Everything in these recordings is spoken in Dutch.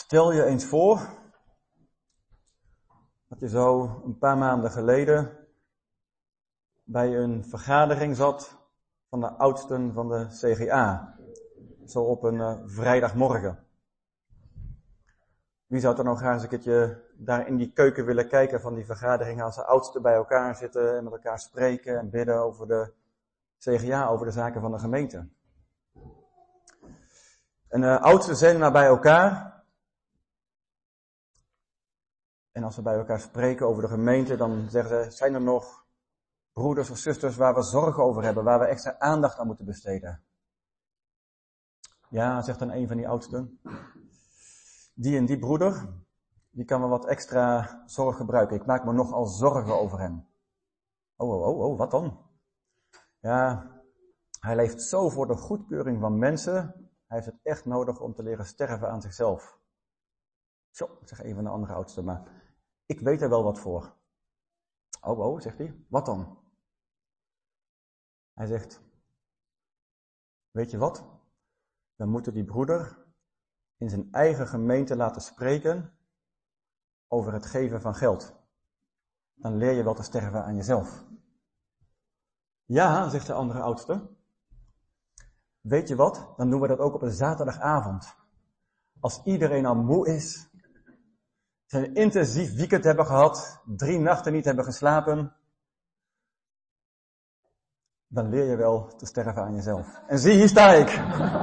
Stel je eens voor dat je zo een paar maanden geleden bij een vergadering zat van de oudsten van de CGA. Zo op een vrijdagmorgen. Wie zou er nou graag eens een keertje daar in die keuken willen kijken van die vergadering als de oudsten bij elkaar zitten en met elkaar spreken en bidden over de CGA, over de zaken van de gemeente. En de oudsten zijn naar bij elkaar. En als we bij elkaar spreken over de gemeente, dan zeggen ze, zijn er nog broeders of zusters waar we zorgen over hebben, waar we extra aandacht aan moeten besteden? Ja, zegt dan een van die oudsten. Die en die broeder, die kan wel wat extra zorg gebruiken. Ik maak me nogal zorgen over hem. Oh, wat dan? Ja, hij leeft zo voor de goedkeuring van mensen. Hij heeft het echt nodig om te leren sterven aan zichzelf. Zo, zegt een van de andere oudsten, maar ik weet er wel wat voor. Oh, zegt hij. Wat dan? Hij zegt, weet je wat? We moeten die broeder in zijn eigen gemeente laten spreken over het geven van geld. Dan leer je wel te sterven aan jezelf. Ja, zegt de andere oudste. Weet je wat? Dan doen we dat ook op een zaterdagavond. Als iedereen al moe is, ze een intensief weekend hebben gehad, 3 nachten niet hebben geslapen, dan leer je wel te sterven aan jezelf. En zie, hier sta ik.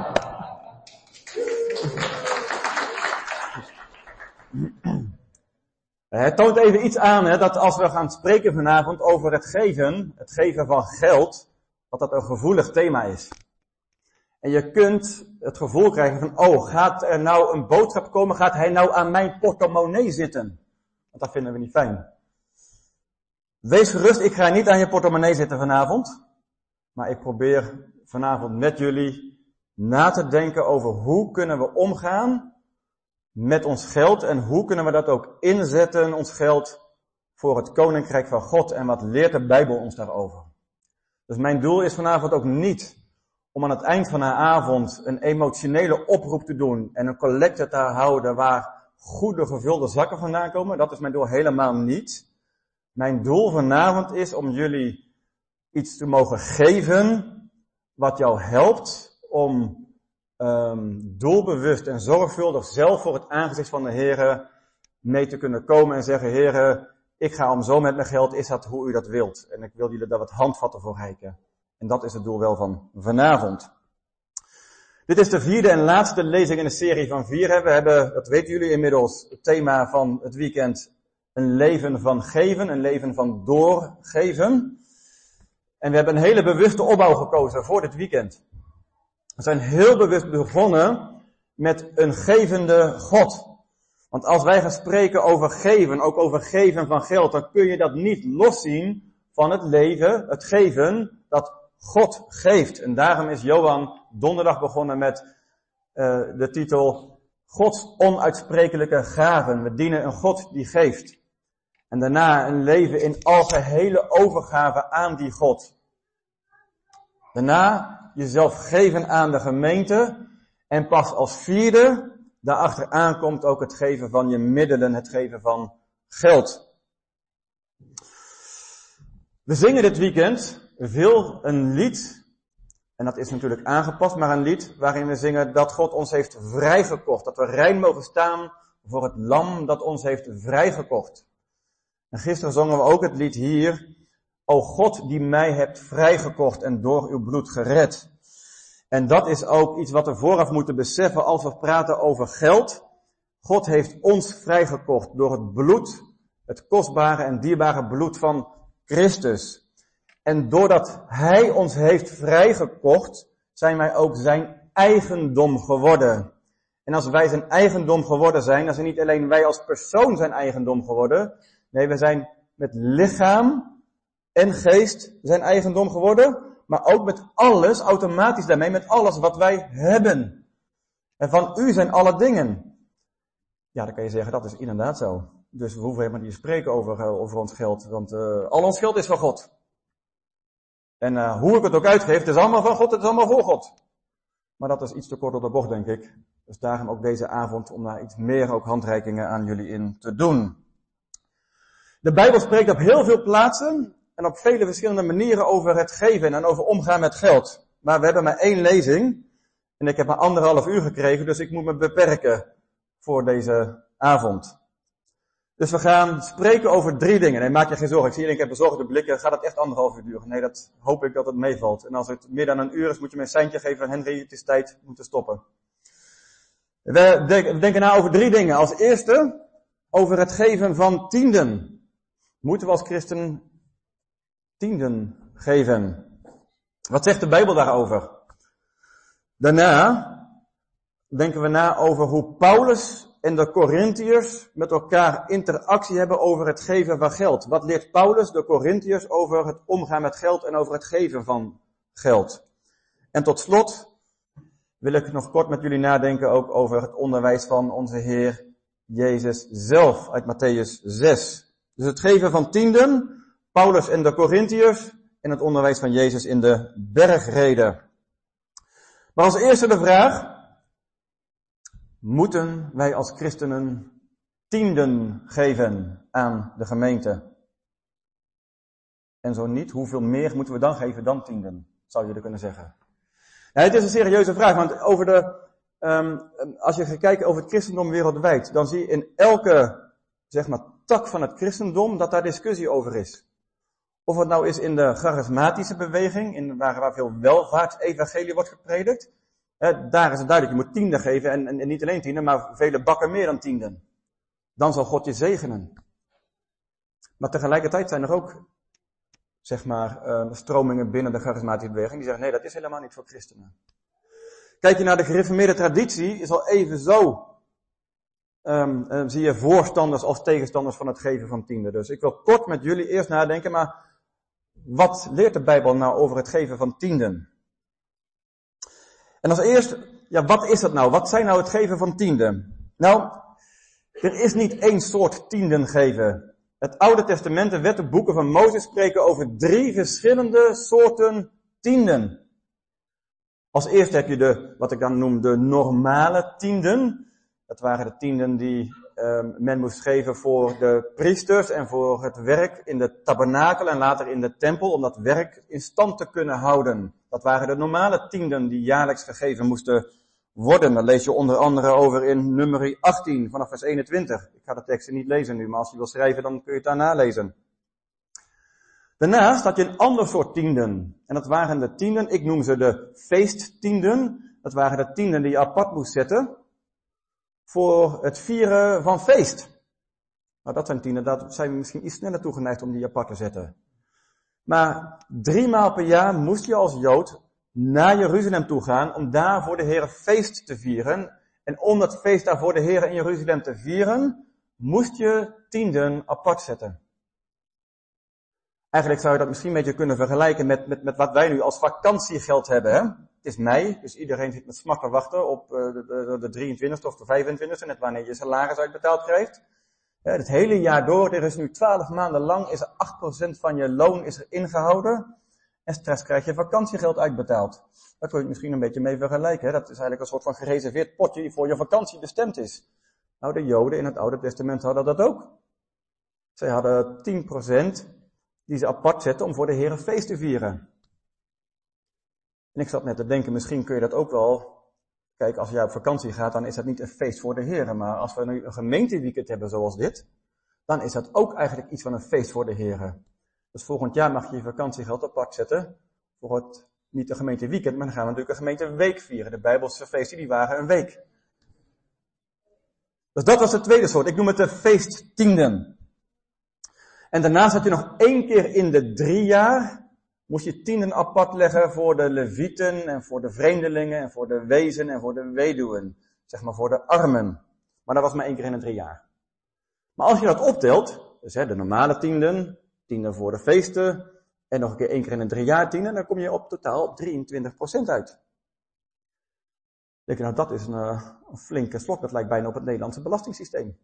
Het toont even iets aan, dat als we gaan spreken vanavond over het geven van geld, dat een gevoelig thema is. En je kunt het gevoel krijgen van, gaat er nou een boodschap komen, gaat hij nou aan mijn portemonnee zitten? Want dat vinden we niet fijn. Wees gerust, ik ga niet aan je portemonnee zitten vanavond. Maar ik probeer vanavond met jullie na te denken over hoe kunnen we omgaan met ons geld en hoe kunnen we dat ook inzetten, ons geld, voor het koninkrijk van God en wat leert de Bijbel ons daarover. Dus mijn doel is vanavond ook niet om aan het eind van de avond een emotionele oproep te doen en een collecte te houden waar goede gevulde zakken vandaan komen. Dat is mijn doel helemaal niet. Mijn doel vanavond is om jullie iets te mogen geven wat jou helpt om doelbewust en zorgvuldig zelf voor het aangezicht van de Heere mee te kunnen komen en zeggen, Heere, ik ga om zo met mijn geld, is dat hoe u dat wilt? En ik wil jullie daar wat handvatten voor reiken. En dat is het doel wel van vanavond. Dit is de 4e en laatste lezing in de serie van 4. We hebben, dat weten jullie inmiddels, het thema van het weekend, een leven van geven, een leven van doorgeven. En we hebben een hele bewuste opbouw gekozen voor dit weekend. We zijn heel bewust begonnen met een gevende God. Want als wij gaan spreken over geven, ook over geven van geld, dan kun je dat niet loszien van het leven, het geven dat God geeft. En daarom is Johan donderdag begonnen met de titel Gods onuitsprekelijke gaven. We dienen een God die geeft. En daarna een leven in algehele overgave aan die God. Daarna jezelf geven aan de gemeente. En pas als 4e, daarachteraan komt ook het geven van je middelen, het geven van geld. We zingen dit weekend veel een lied, en dat is natuurlijk aangepast, maar een lied waarin we zingen dat God ons heeft vrijgekocht. Dat we rein mogen staan voor het lam dat ons heeft vrijgekocht. En gisteren zongen we ook het lied hier, O God die mij hebt vrijgekocht en door uw bloed gered. En dat is ook iets wat we vooraf moeten beseffen als we praten over geld. God heeft ons vrijgekocht door het bloed, het kostbare en dierbare bloed van Christus. En doordat Hij ons heeft vrijgekocht, zijn wij ook zijn eigendom geworden. En als wij zijn eigendom geworden zijn, dan zijn niet alleen wij als persoon zijn eigendom geworden. Nee, we zijn met lichaam en geest zijn eigendom geworden. Maar ook met alles, automatisch daarmee, met alles wat wij hebben. En van u zijn alle dingen. Ja, dan kan je zeggen, dat is inderdaad zo. Dus we hoeven helemaal niet te spreken over ons geld. Want al ons geld is van God. En hoe ik het ook uitgeef, het is allemaal van God, het is allemaal voor God. Maar dat is iets te kort op de bocht, denk ik. Dus daarom ook deze avond om daar iets meer ook handreikingen aan jullie in te doen. De Bijbel spreekt op heel veel plaatsen en op vele verschillende manieren over het geven en over omgaan met geld. Maar we hebben maar 1 lezing en ik heb maar 1,5 uur gekregen, dus ik moet me beperken voor deze avond. Dus we gaan spreken over 3 dingen. Nee, maak je geen zorgen. Ik zie je, ik heb bezorgde blikken. Gaat het echt 1,5 uur duren? Nee, dat hoop ik dat het meevalt. En als het meer dan 1 uur is, moet je me een seintje geven van Henry, het is tijd, moeten stoppen. We denken na over 3 dingen. Als eerste, over het geven van tienden. Moeten we als christen tienden geven? Wat zegt de Bijbel daarover? Daarna denken we na over hoe Paulus en de Korintiërs met elkaar interactie hebben over het geven van geld. Wat leert Paulus de Korintiërs over het omgaan met geld en over het geven van geld? En tot slot wil ik nog kort met jullie nadenken ook over het onderwijs van onze Heer Jezus zelf uit Mattheüs 6. Dus het geven van tienden, Paulus en de Korintiërs en het onderwijs van Jezus in de bergreden. Maar als eerste de vraag: moeten wij als christenen tienden geven aan de gemeente? En zo niet, hoeveel meer moeten we dan geven dan tienden, zou je kunnen zeggen. Nou, het is een serieuze vraag, want als je gaat kijken over het christendom wereldwijd, dan zie je in elke, tak van het christendom dat daar discussie over is. Of het nou is in de charismatische beweging, waar veel welvaartsevangelie wordt gepredikt. Daar is het duidelijk, je moet tienden geven en niet alleen tienden, maar vele bakken meer dan tienden. Dan zal God je zegenen. Maar tegelijkertijd zijn er ook, stromingen binnen de charismatische beweging die zeggen, nee, dat is helemaal niet voor christenen. Kijk je naar de gereformeerde traditie, is al even zo, zie je voorstanders als tegenstanders van het geven van tienden. Dus ik wil kort met jullie eerst nadenken, maar wat leert de Bijbel nou over het geven van tienden? En als eerst, wat is dat nou? Wat zijn nou het geven van tienden? Nou, er is niet één soort tienden geven. Het Oude Testament, de wetboeken van Mozes spreken over 3 verschillende soorten tienden. Als eerste heb je wat ik dan noem de normale tienden. Dat waren de tienden die men moest geven voor de priesters en voor het werk in de tabernakel en later in de tempel, om dat werk in stand te kunnen houden. Dat waren de normale tienden die jaarlijks gegeven moesten worden. Daar lees je onder andere over in Numeri 18 vanaf vers 21. Ik ga de teksten niet lezen nu, maar als je wil schrijven dan kun je het daar nalezen. Daarnaast had je een ander soort tienden. En dat waren de tienden, ik noem ze de feesttienden. Dat waren de tienden die je apart moest zetten voor het vieren van feest. Nou, dat zijn tienden, daar zijn we misschien iets sneller toegeneigd om die apart te zetten. Maar 3 maal per jaar moest je als Jood naar Jeruzalem toe gaan om daar voor de Heer feest te vieren. En om dat feest daar voor de Heer in Jeruzalem te vieren, moest je tienden apart zetten. Eigenlijk zou je dat misschien een beetje kunnen vergelijken met wat wij nu als vakantiegeld hebben. Hè? Het is mei, dus iedereen zit met smak te wachten op de 23e of de 25e, net wanneer je salaris uitbetaald krijgt. Het hele jaar door, er is nu 12 maanden lang, is er 8% van je loon is er ingehouden. En straks krijg je vakantiegeld uitbetaald. Daar kun je het misschien een beetje mee vergelijken. Hè? Dat is eigenlijk een soort van gereserveerd potje die voor je vakantie bestemd is. Nou, de Joden in het Oude Testament hadden dat ook. Zij hadden 10% die ze apart zetten om voor de Heer een feest te vieren. En ik zat net te denken, misschien kun je dat ook wel. Kijk, als jij op vakantie gaat, dan is dat niet een feest voor de Heer. Maar als we nu een gemeenteweekend hebben zoals dit, dan is dat ook eigenlijk iets van een feest voor de Heer. Dus volgend jaar mag je je vakantiegeld apart zetten voor het, niet een gemeenteweekend, maar dan gaan we natuurlijk een gemeenteweek vieren. De Bijbelse feesten, die waren een week. Dus dat was de tweede soort. Ik noem het de feesttienden. En daarnaast had je nog 1 keer in de 3 jaar, moest je tienden apart leggen voor de levieten en voor de vreemdelingen en voor de wezen en voor de weduwen. Voor de armen. Maar dat was maar 1 keer in de 3 jaar. Maar als je dat optelt, dus de normale tienden voor de feesten en nog een keer 1 keer in de 3 jaar tienden, dan kom je op totaal op 23% uit. Denk je, nou dat is een flinke slok, dat lijkt bijna op het Nederlandse belastingssysteem.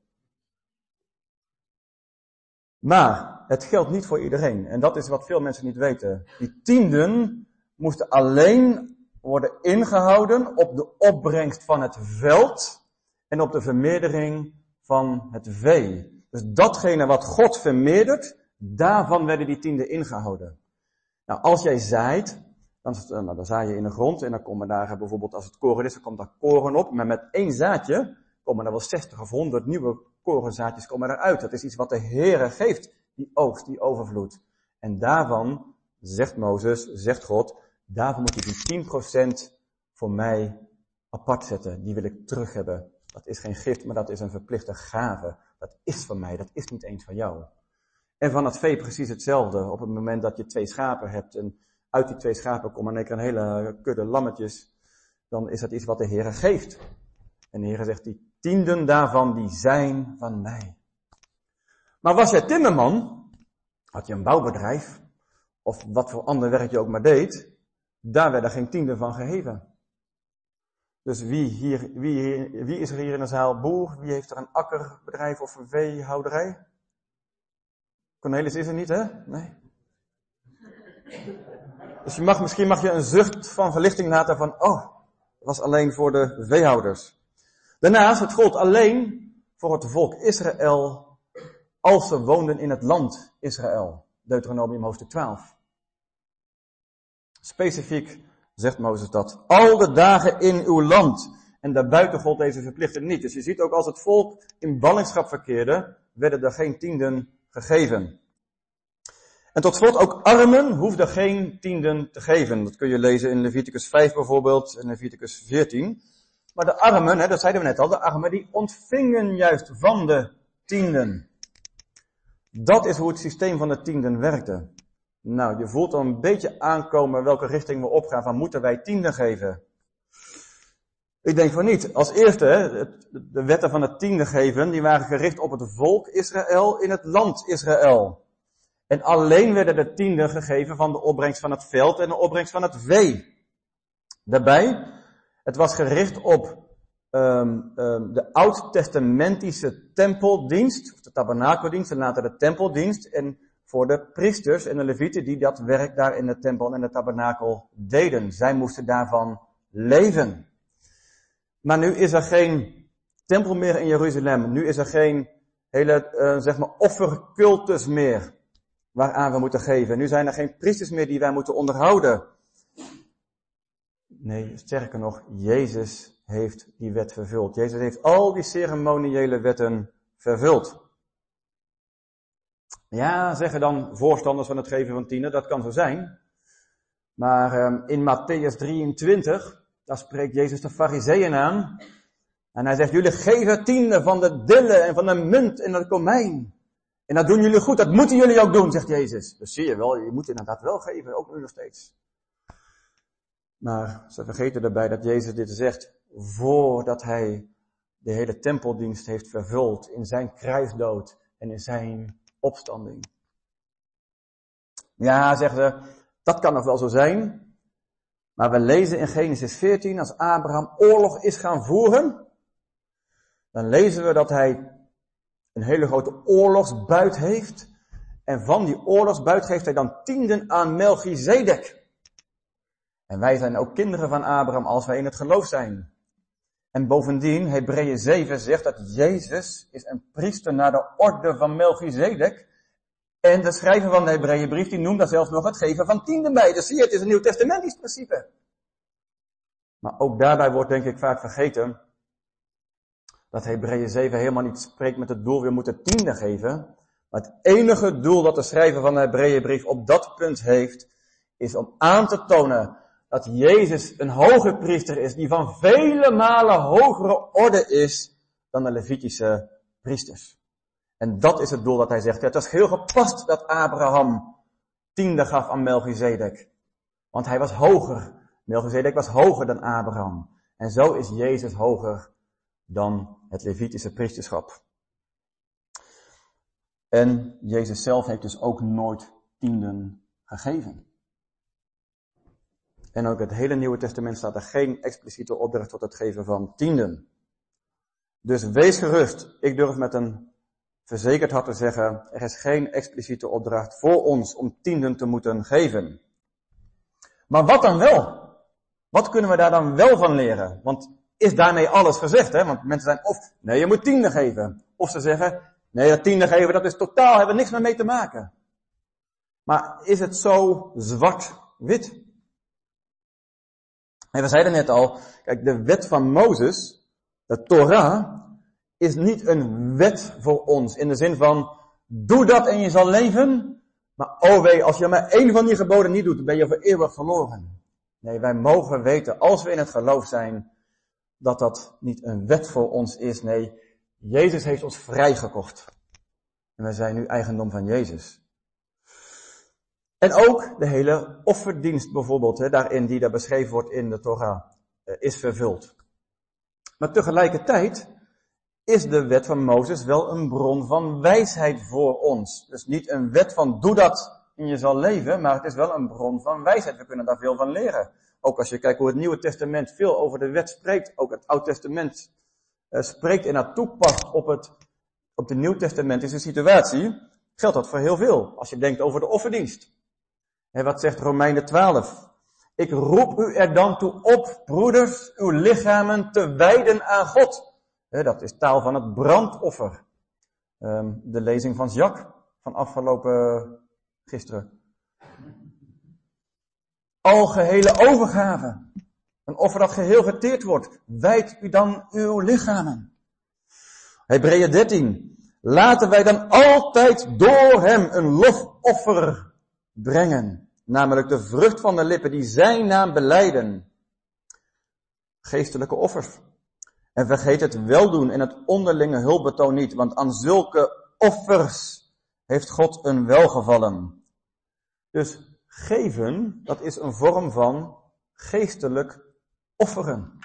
Maar het geldt niet voor iedereen. En dat is wat veel mensen niet weten. Die tienden moesten alleen worden ingehouden op de opbrengst van het veld en op de vermeerdering van het vee. Dus datgene wat God vermeerdert, daarvan werden die tienden ingehouden. Nou, als jij zaait, dan zaai je in de grond en dan komen daar bijvoorbeeld, als het koren is, dan komt daar koren op. Maar met één zaadje komen er wel 60 of 100 nieuwe korenzaadjes komen eruit. Dat is iets wat de Heere geeft, die oogst, die overvloed. En daarvan, zegt Mozes, zegt God, daarvan moet je die 10% voor mij apart zetten. Die wil ik terug hebben. Dat is geen gift, maar dat is een verplichte gave. Dat is van mij, dat is niet eens van jou. En van het vee precies hetzelfde. Op het moment dat je 2 schapen hebt en uit die 2 schapen komen in één keer een hele kudde lammetjes, dan is dat iets wat de Heere geeft. En de Heere zegt, die 10 daarvan, die zijn van mij. Maar was jij timmerman, had je een bouwbedrijf, of wat voor ander werk je ook maar deed, daar werden geen 10 van gegeven. Dus wie is er hier in de zaal boer? Wie heeft er een akkerbedrijf of een veehouderij? Cornelis is er niet, hè? Nee. Dus misschien mag je een zucht van verlichting laten van, dat was alleen voor de veehouders. Daarnaast, het gold alleen voor het volk Israël, als ze woonden in het land Israël. Deuteronomium hoofdstuk 12. Specifiek zegt Mozes dat. Al de dagen in uw land. En daarbuiten gold deze verplichting niet. Dus je ziet ook als het volk in ballingschap verkeerde, werden er geen 10 gegeven. En tot slot, ook armen hoefden geen 10 te geven. Dat kun je lezen in Leviticus 5 bijvoorbeeld en Leviticus 14. Maar de armen, dat zeiden we net al, de armen die ontvingen juist van de 10. Dat is hoe het systeem van de 10 werkte. Nou, je voelt dan een beetje aankomen welke richting we opgaan van moeten wij 10 geven. Ik denk van niet. Als eerste, de wetten van het 10 geven, die waren gericht op het volk Israël in het land Israël. En alleen werden de 10 gegeven van de opbrengst van het veld en de opbrengst van het vee. Daarbij, het was gericht op de oud-testamentische tempeldienst, of de tabernakeldienst en later de tempeldienst. En voor de priesters en de levieten die dat werk daar in de tempel en de tabernakel deden. Zij moesten daarvan leven. Maar nu is er geen tempel meer in Jeruzalem. Nu is er geen hele, offercultus meer waaraan we moeten geven. Nu zijn er geen priesters meer die wij moeten onderhouden. Nee, sterker nog, Jezus heeft die wet vervuld. Jezus heeft al die ceremoniële wetten vervuld. Ja, zeggen dan voorstanders van het geven van 10, dat kan zo zijn. Maar in Mattheüs 23, daar spreekt Jezus de Farizeeën aan. En hij zegt, jullie geven 10 van de dille en van de munt en de komijn. En dat doen jullie goed, dat moeten jullie ook doen, zegt Jezus. Dus zie je wel, je moet inderdaad wel geven, ook nu nog steeds. Maar ze vergeten daarbij dat Jezus dit zegt voordat hij de hele tempeldienst heeft vervuld in zijn kruisdood en in zijn opstanding. Ja, zeggen ze, dat kan nog wel zo zijn. Maar we lezen in Genesis 14, als Abraham oorlog is gaan voeren, dan lezen we dat hij een hele grote oorlogsbuit heeft. En van die oorlogsbuit geeft hij dan 10 aan Melchizedek. En wij zijn ook kinderen van Abraham als wij in het geloof zijn. En bovendien, Hebreeën 7 zegt dat Jezus is een priester naar de orde van Melchizedek. En de schrijver van de Hebreeënbrief die noemt daar zelfs nog het geven van 10 bij. Dus zie je, het is een nieuw testamentisch principe. Maar ook daarbij wordt denk ik vaak vergeten dat Hebreeën 7 helemaal niet spreekt met het doel, we moeten 10 geven. Maar het enige doel dat de schrijver van de Hebreeënbrief op dat punt heeft, is om aan te tonen dat Jezus een hoge priester is, die van vele malen hogere orde is dan de Levitische priesters. En dat is het doel dat hij zegt. Het was heel gepast dat Abraham 10 gaf aan Melchizedek. Want hij was hoger. Melchizedek was hoger dan Abraham. En zo is Jezus hoger dan het Levitische priesterschap. En Jezus zelf heeft dus ook nooit 10 gegeven. En ook in het hele Nieuwe Testament staat er geen expliciete opdracht tot het geven van 10. Dus wees gerust. Ik durf met een verzekerd hart te zeggen, er is geen expliciete opdracht voor ons om 10 te moeten geven. Maar wat dan wel? Wat kunnen we daar dan wel van leren? Want is daarmee alles gezegd, hè? Want mensen zijn of, nee, je moet tiende geven. Of ze zeggen, nee, dat tiende geven, dat is totaal, hebben we niks meer mee te maken. Maar is het zo zwart-wit? En we zeiden net al, kijk, de wet van Mozes, de Torah, is niet een wet voor ons. In de zin van, doe dat en je zal leven. Maar oh wee, als je maar één van die geboden niet doet, dan ben je voor eeuwig verloren. Nee, wij mogen weten, als we in het geloof zijn, dat dat niet een wet voor ons is. Nee, Jezus heeft ons vrijgekocht. En wij zijn nu eigendom van Jezus. En ook de hele offerdienst bijvoorbeeld, daarin die daar beschreven wordt in de Torah, is vervuld. Maar tegelijkertijd is de wet van Mozes wel een bron van wijsheid voor ons. Dus niet een wet van doe dat en je zal leven, maar het is wel een bron van wijsheid. We kunnen daar veel van leren. Ook als je kijkt hoe het Nieuwe Testament veel over de wet spreekt, ook het Oude Testament spreekt en dat toepast op de Nieuw Testamentische situatie, geldt dat voor heel veel. Als je denkt over de offerdienst. En wat zegt Romeinen 12? Ik roep u er dan toe op, broeders, uw lichamen te wijden aan God. Dat is taal van het brandoffer. De lezing van Jacques van afgelopen gisteren. Algehele overgave. Een offer dat geheel verteerd wordt. Wijd u dan uw lichamen. Hebreeën 13. Laten wij dan altijd door hem een lofoffer brengen. Namelijk de vrucht van de lippen die zijn naam belijden. Geestelijke offers. En vergeet het weldoen en het onderlinge hulpbetoon niet, want aan zulke offers heeft God een welgevallen. Dus geven, dat is een vorm van geestelijk offeren.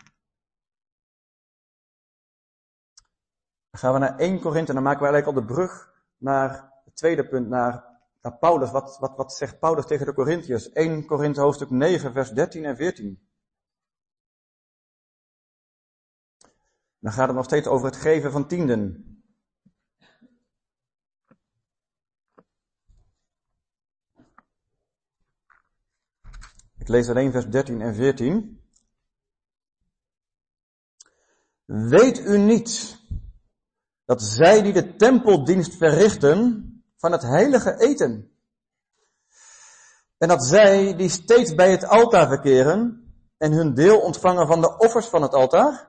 Dan gaan we naar 1 Korinthe en dan maken we eigenlijk al de brug naar het tweede punt, naar Paulus. Wat zegt Paulus tegen de Korinthiërs? 1 Korinthe hoofdstuk 9 vers 13 en 14. Dan gaat het nog steeds over het geven van tienden. Ik lees alleen vers 13 en 14. Weet u niet dat zij die de tempeldienst verrichten van het heilige eten? En dat zij die steeds bij het altaar verkeren en hun deel ontvangen van de offers van het altaar?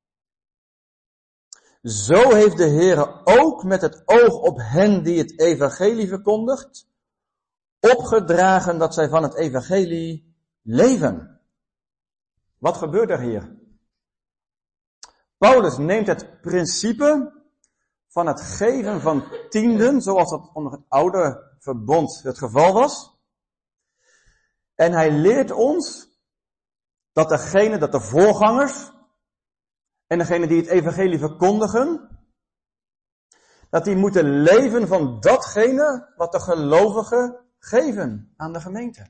Zo heeft de Heere ook met het oog op hen die het evangelie verkondigt, opgedragen dat zij van het evangelie leven. Wat gebeurt er hier? Paulus neemt het principe van het geven van tienden, zoals dat onder het oude verbond het geval was. En hij leert ons dat de voorgangers en degene die het evangelie verkondigen, dat die moeten leven van datgene wat de gelovigen geven aan de gemeente.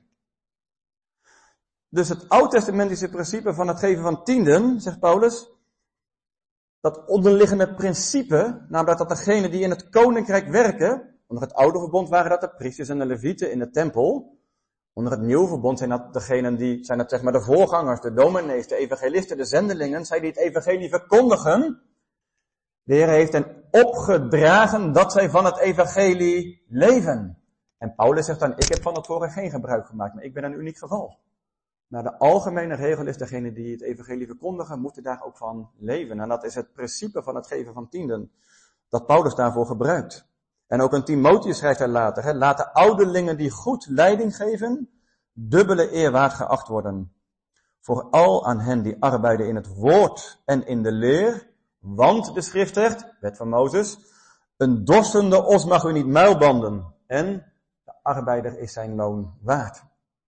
Dus het oud-testamentische principe van het geven van tienden, zegt Paulus, dat onderliggende principe, namelijk dat degenen die in het koninkrijk werken, onder het oude verbond waren dat de priesters en de levieten in de tempel. Onder het nieuwe verbond zijn dat zeg maar de voorgangers, de dominees, de evangelisten, de zendelingen, zij die het evangelie verkondigen. De Heer heeft hen opgedragen dat zij van het evangelie leven. En Paulus zegt dan, ik heb van het vorige geen gebruik gemaakt, maar ik ben een uniek geval. Maar de algemene regel is, degene die het evangelie verkondigen, moeten daar ook van leven. En dat is het principe van het geven van tienden, dat Paulus daarvoor gebruikt. En ook aan Timotheus schrijft hij later, laat de ouderlingen die goed leiding geven, dubbele eer waard geacht worden. Vooral aan hen die arbeiden in het woord en in de leer, want de schrift zegt, wet van Mozes, een dorstende os mag u niet muilbanden en de arbeider is zijn loon waard.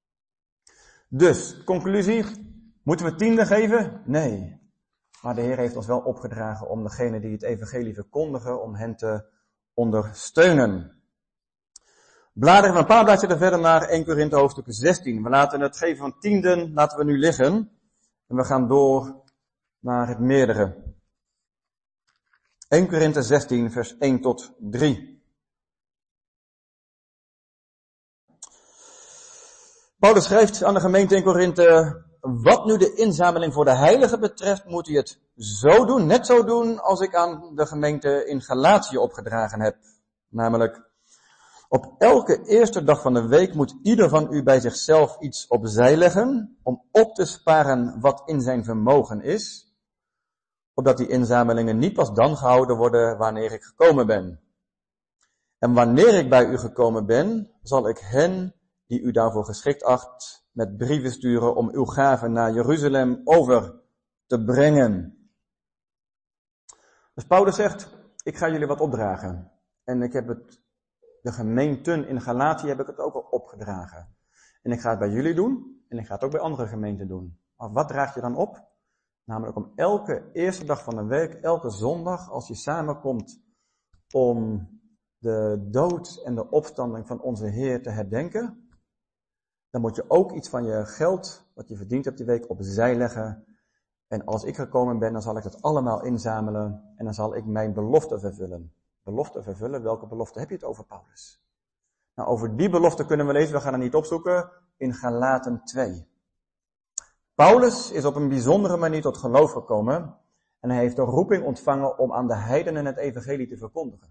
Dus, conclusie, moeten we tiende geven? Nee. Maar de Heer heeft ons wel opgedragen om degenen die het evangelie verkondigen, om hen te ondersteunen. Bladeren we een paar bladzijden verder naar 1 Korinthe hoofdstuk 16. We laten het geven van tienden, laten we nu liggen. En we gaan door naar het meerdere. 1 Korinthe 16 vers 1 tot 3. Paulus schrijft aan de gemeente in Korinthe wat nu de inzameling voor de heiligen betreft, moet u het zo doen, net zo doen als ik aan de gemeente in Galatië opgedragen heb. Namelijk, op elke eerste dag van de week moet ieder van u bij zichzelf iets opzij leggen, om op te sparen wat in zijn vermogen is, opdat die inzamelingen niet pas dan gehouden worden wanneer ik gekomen ben. En wanneer ik bij u gekomen ben, zal ik hen die u daarvoor geschikt acht, met brieven sturen om uw gaven naar Jeruzalem over te brengen. Dus Paulus zegt, ik ga jullie wat opdragen. En ik heb de gemeenten in Galatië heb ik het ook al opgedragen. En ik ga het bij jullie doen en ik ga het ook bij andere gemeenten doen. Maar wat draag je dan op? Namelijk om elke eerste dag van de week, elke zondag, als je samenkomt om de dood en de opstanding van onze Heer te herdenken, dan moet je ook iets van je geld, wat je verdiend hebt die week, opzij leggen. En als ik gekomen ben, dan zal ik het allemaal inzamelen en dan zal ik mijn belofte vervullen. Belofte vervullen, welke belofte heb je het over, Paulus? Nou, over die belofte kunnen we lezen, we gaan het niet opzoeken, in Galaten 2. Paulus is op een bijzondere manier tot geloof gekomen en hij heeft de roeping ontvangen om aan de heidenen het evangelie te verkondigen.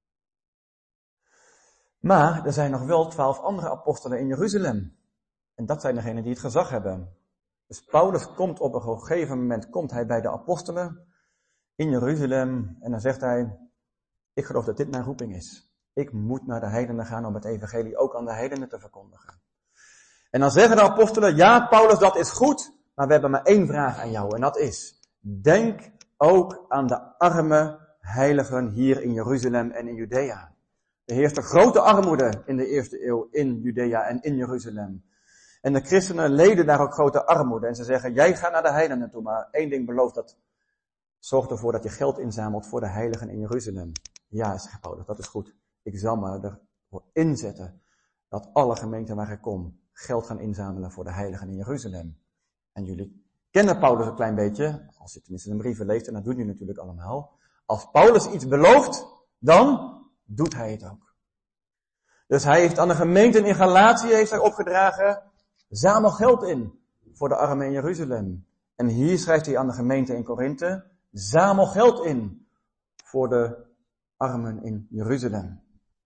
Maar er zijn nog wel 12 andere apostelen in Jeruzalem. En dat zijn degenen die het gezag hebben. Dus Paulus komt op een gegeven moment bij de apostelen in Jeruzalem en dan zegt hij, ik geloof dat dit mijn roeping is. Ik moet naar de heidenen gaan om het evangelie ook aan de heidenen te verkondigen. En dan zeggen de apostelen, ja Paulus, dat is goed, maar we hebben maar één vraag aan jou en dat is, denk ook aan de arme heiligen hier in Jeruzalem en in Judea. Er heerste grote armoede in de eerste eeuw in Judea en in Jeruzalem. En de christenen leden daar ook grote armoede. En ze zeggen, jij gaat naar de heidenen toe, maar één ding belooft dat. Zorg ervoor dat je geld inzamelt voor de heiligen in Jeruzalem. Ja, zegt Paulus, dat is goed. Ik zal me ervoor inzetten dat alle gemeenten waar ik kom geld gaan inzamelen voor de heiligen in Jeruzalem. En jullie kennen Paulus een klein beetje, als je tenminste een brieven leest, en dat doen jullie natuurlijk allemaal. Als Paulus iets belooft, dan doet hij het ook. Dus hij heeft aan de gemeenten in Galatië heeft hij opgedragen, zamel geld in voor de armen in Jeruzalem. En hier schrijft hij aan de gemeente in Korinthe, zamel geld in voor de armen in Jeruzalem.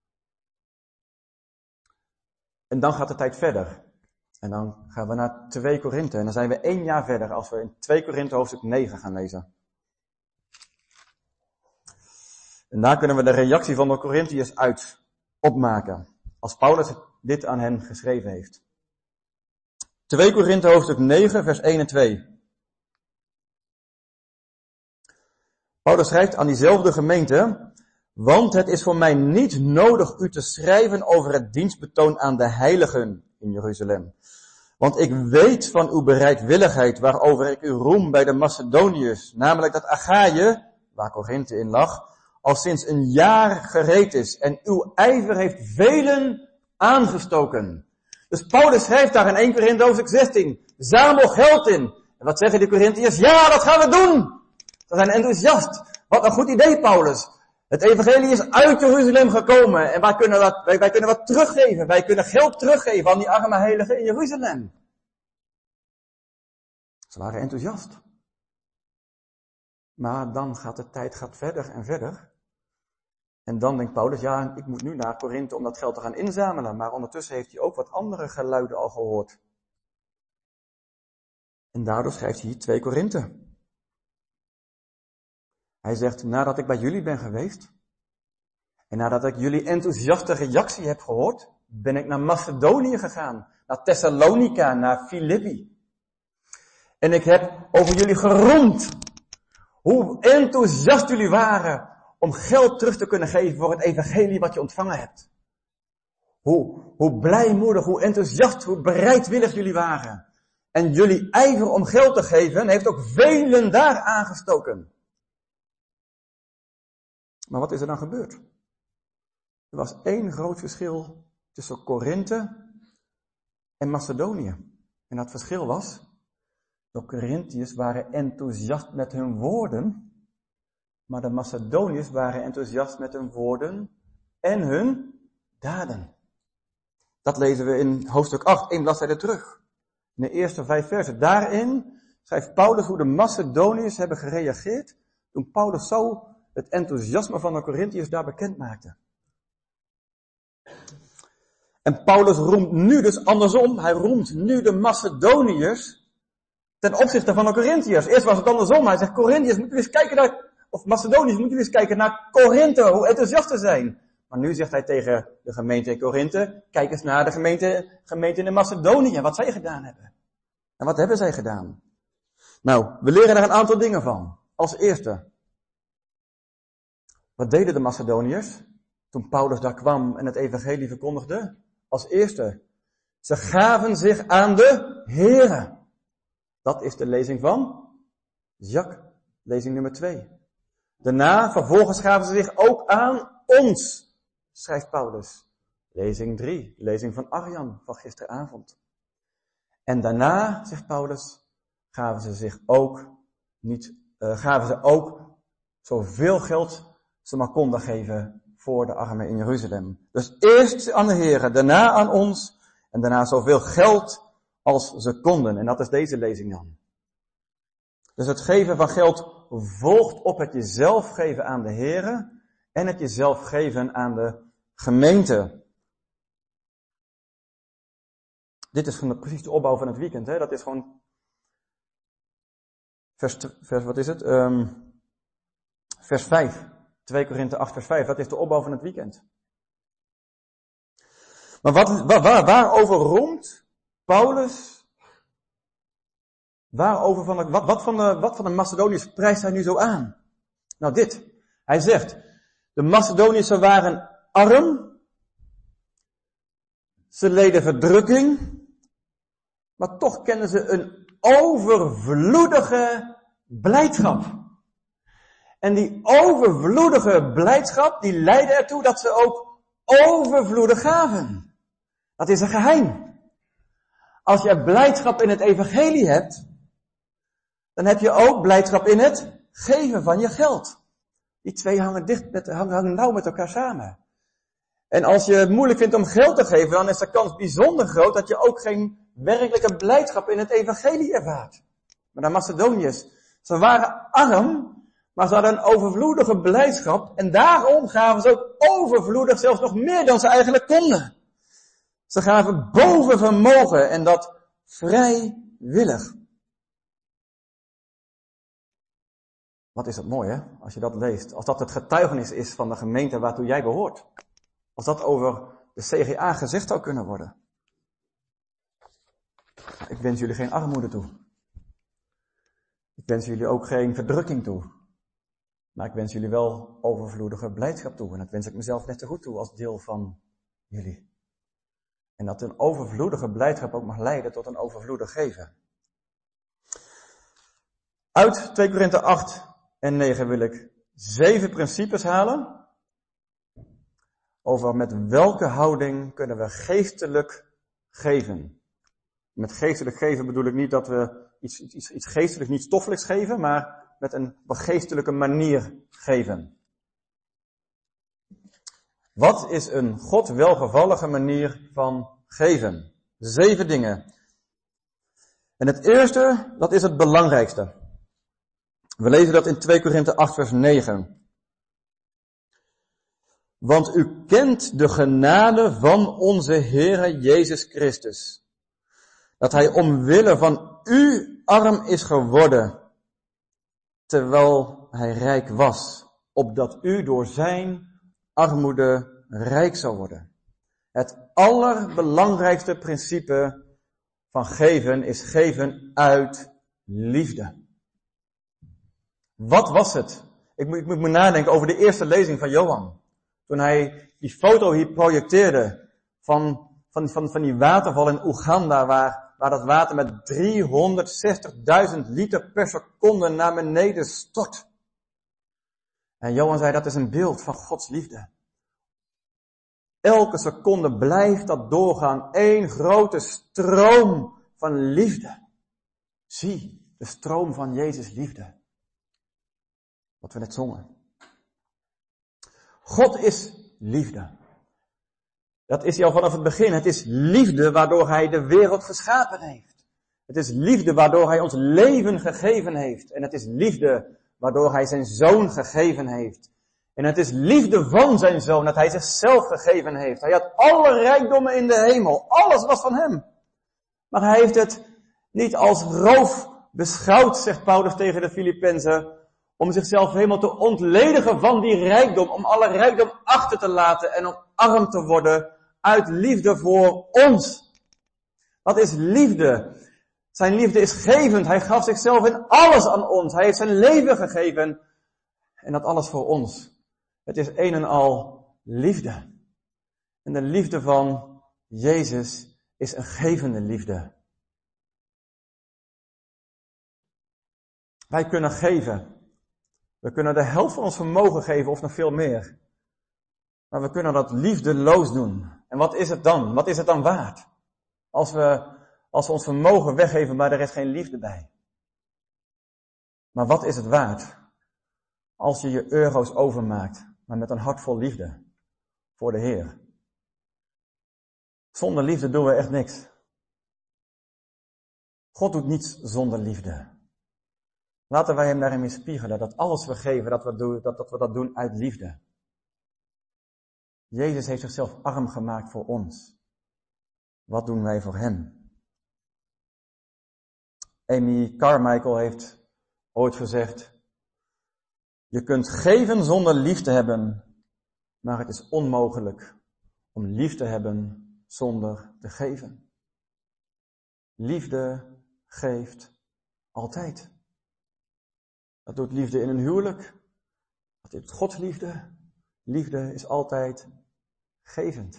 En dan gaat de tijd verder. En dan gaan we naar 2 Korinthe. En dan zijn we 1 jaar verder als we in 2 Korinthe hoofdstuk 9 gaan lezen. En daar kunnen we de reactie van de Korinthiërs uit opmaken. Als Paulus dit aan hen geschreven heeft. 2 Korinthe hoofdstuk 9 vers 1 en 2. Paulus schrijft aan diezelfde gemeente, want het is voor mij niet nodig u te schrijven over het dienstbetoon aan de heiligen in Jeruzalem. Want ik weet van uw bereidwilligheid waarover ik u roem bij de Macedoniërs, namelijk dat Achaïe, waar Korinthe in lag, al sinds een jaar gereed is en uw ijver heeft velen aangestoken. Dus Paulus schrijft daar in 1 Korinthe hoofdstuk 16, zamel geld in. En wat zeggen de Korinthiërs? Ja, dat gaan we doen! Ze zijn enthousiast. Wat een goed idee, Paulus. Het evangelie is uit Jeruzalem gekomen en wij kunnen wat teruggeven. Wij kunnen geld teruggeven aan die arme heiligen in Jeruzalem. Ze waren enthousiast. Maar dan gaat de tijd verder en verder. En dan denkt Paulus, ja, ik moet nu naar Korinthe om dat geld te gaan inzamelen. Maar ondertussen heeft hij ook wat andere geluiden al gehoord. En daardoor schrijft hij hier 2 Korinthe. Hij zegt, nadat ik bij jullie ben geweest, en nadat ik jullie enthousiaste reactie heb gehoord, ben ik naar Macedonië gegaan, naar Thessalonica, naar Filippi. En ik heb over jullie geroemd, hoe enthousiast jullie waren om geld terug te kunnen geven voor het evangelie wat je ontvangen hebt. Hoe blijmoedig, hoe enthousiast, hoe bereidwillig jullie waren. En jullie ijver om geld te geven heeft ook velen daar aangestoken. Maar wat is er dan gebeurd? Er was 1 groot verschil tussen Korinthe en Macedonië. En dat verschil was, de Korinthiërs waren enthousiast met hun woorden, maar de Macedoniërs waren enthousiast met hun woorden en hun daden. Dat lezen we in hoofdstuk 8, 1 bladzijde terug. In de eerste 5 versen. Daarin schrijft Paulus hoe de Macedoniërs hebben gereageerd toen Paulus zo het enthousiasme van de Corinthiërs daar bekend maakte. En Paulus roemt nu dus andersom. Hij roemt nu de Macedoniërs ten opzichte van de Corinthiërs. Eerst was het andersom. Hij zegt, Corinthiërs, moeten jullie eens kijken naar, of Macedoniërs, moeten jullie eens kijken naar Korinthe, hoe enthousiast ze zijn. Maar nu zegt hij tegen de gemeente in Korinthe, kijk eens naar de gemeente in Macedonië, wat zij gedaan hebben. En wat hebben zij gedaan? Nou, we leren daar een aantal dingen van. Als eerste, wat deden de Macedoniërs toen Paulus daar kwam en het evangelie verkondigde? Als eerste, ze gaven zich aan de Here. Dat is de lezing van Jacques, lezing nummer 2. Daarna, vervolgens gaven ze zich ook aan ons, schrijft Paulus. Lezing 3, lezing van Arjan van gisteravond. En daarna, zegt Paulus, gaven ze ook zoveel geld ze maar konden geven voor de armen in Jeruzalem. Dus eerst aan de Here, daarna aan ons en daarna zoveel geld als ze konden. En dat is deze lezing dan. Dus het geven van geld volgt op het jezelf geven aan de Here en het jezelf geven aan de gemeente. Dit is precies de opbouw van het weekend. Hè? Dat is gewoon vers 5. 2 Korinthe 8 vers 5. Dat is de opbouw van het weekend. Maar waarover roemt Paulus? Wat van de Macedoniërs prijst hij nu zo aan? Nou dit. Hij zegt, de Macedoniërs waren arm. Ze leden verdrukking. Maar toch kennen ze een overvloedige blijdschap. En die overvloedige blijdschap, die leidde ertoe dat ze ook overvloedig gaven. Dat is een geheim. Als je blijdschap in het evangelie hebt, dan heb je ook blijdschap in het geven van je geld. Die twee hangen nauw met elkaar samen. En als je het moeilijk vindt om geld te geven, dan is de kans bijzonder groot dat je ook geen werkelijke blijdschap in het evangelie ervaart. Maar de Macedoniërs, ze waren arm, maar ze hadden een overvloedige blijdschap en daarom gaven ze ook overvloedig, zelfs nog meer dan ze eigenlijk konden. Ze gaven boven vermogen en dat vrijwillig. Wat is dat mooi hè, als je dat leest. Als dat het getuigenis is van de gemeente waartoe jij behoort. Als dat over de CGA gezegd zou kunnen worden. Ik wens jullie geen armoede toe. Ik wens jullie ook geen verdrukking toe. Maar ik wens jullie wel overvloedige blijdschap toe. En dat wens ik mezelf net zo goed toe als deel van jullie. En dat een overvloedige blijdschap ook mag leiden tot een overvloedig geven. Uit 2 Korinthe 8 en 9 wil ik 7 principes halen. Over met welke houding kunnen we geestelijk geven. Met geestelijk geven bedoel ik niet dat we iets geestelijks, niet stoffelijks geven, maar met een geestelijke manier geven. Wat is een God welgevallige manier van geven? 7 dingen. En het eerste, dat is het belangrijkste. We lezen dat in 2 Korinthe 8 vers 9. Want u kent de genade van onze Heere Jezus Christus. Dat hij omwille van u arm is geworden, terwijl hij rijk was, opdat u door zijn armoede rijk zou worden. Het allerbelangrijkste principe van geven is geven uit liefde. Wat was het? Ik moet nadenken over de eerste lezing van Johan. Toen hij die foto hier projecteerde van die waterval in Oeganda, waar dat water met 360.000 liter per seconde naar beneden stort. En Johan zei, dat is een beeld van Gods liefde. Elke seconde blijft dat doorgaan. Eén grote stroom van liefde. Zie, de stroom van Jezus liefde. Wat we net zongen. God is liefde. Dat is hij al vanaf het begin. Het is liefde waardoor hij de wereld geschapen heeft. Het is liefde waardoor hij ons leven gegeven heeft. En het is liefde waardoor hij zijn zoon gegeven heeft. En het is liefde van zijn zoon dat hij zichzelf gegeven heeft. Hij had alle rijkdommen in de hemel. Alles was van hem. Maar hij heeft het niet als roof beschouwd, zegt Paulus tegen de Filippenzen, om zichzelf helemaal te ontledigen van die rijkdom, om alle rijkdom achter te laten en om arm te worden uit liefde voor ons. Wat is liefde? Zijn liefde is gevend. Hij gaf zichzelf in alles aan ons. Hij heeft zijn leven gegeven en dat alles voor ons. Het is een en al liefde. En de liefde van Jezus is een gevende liefde. Wij kunnen geven. We kunnen de helft van ons vermogen geven of nog veel meer. Maar we kunnen dat liefdeloos doen. En wat is het dan? Wat is het dan waard? Als we ons vermogen weggeven, maar er is geen liefde bij. Maar wat is het waard? Als je je euro's overmaakt, maar met een hart vol liefde voor de Heer. Zonder liefde doen we echt niks. God doet niets zonder liefde. Laten wij hem daarin spiegelen, dat alles we geven, dat we dat doen uit liefde. Jezus heeft zichzelf arm gemaakt voor ons. Wat doen wij voor hem? Amy Carmichael heeft ooit gezegd, je kunt geven zonder lief te hebben, maar het is onmogelijk om lief te hebben zonder te geven. Liefde geeft altijd. Dat doet liefde in een huwelijk. Dat doet Gods liefde. Liefde is altijd gevend.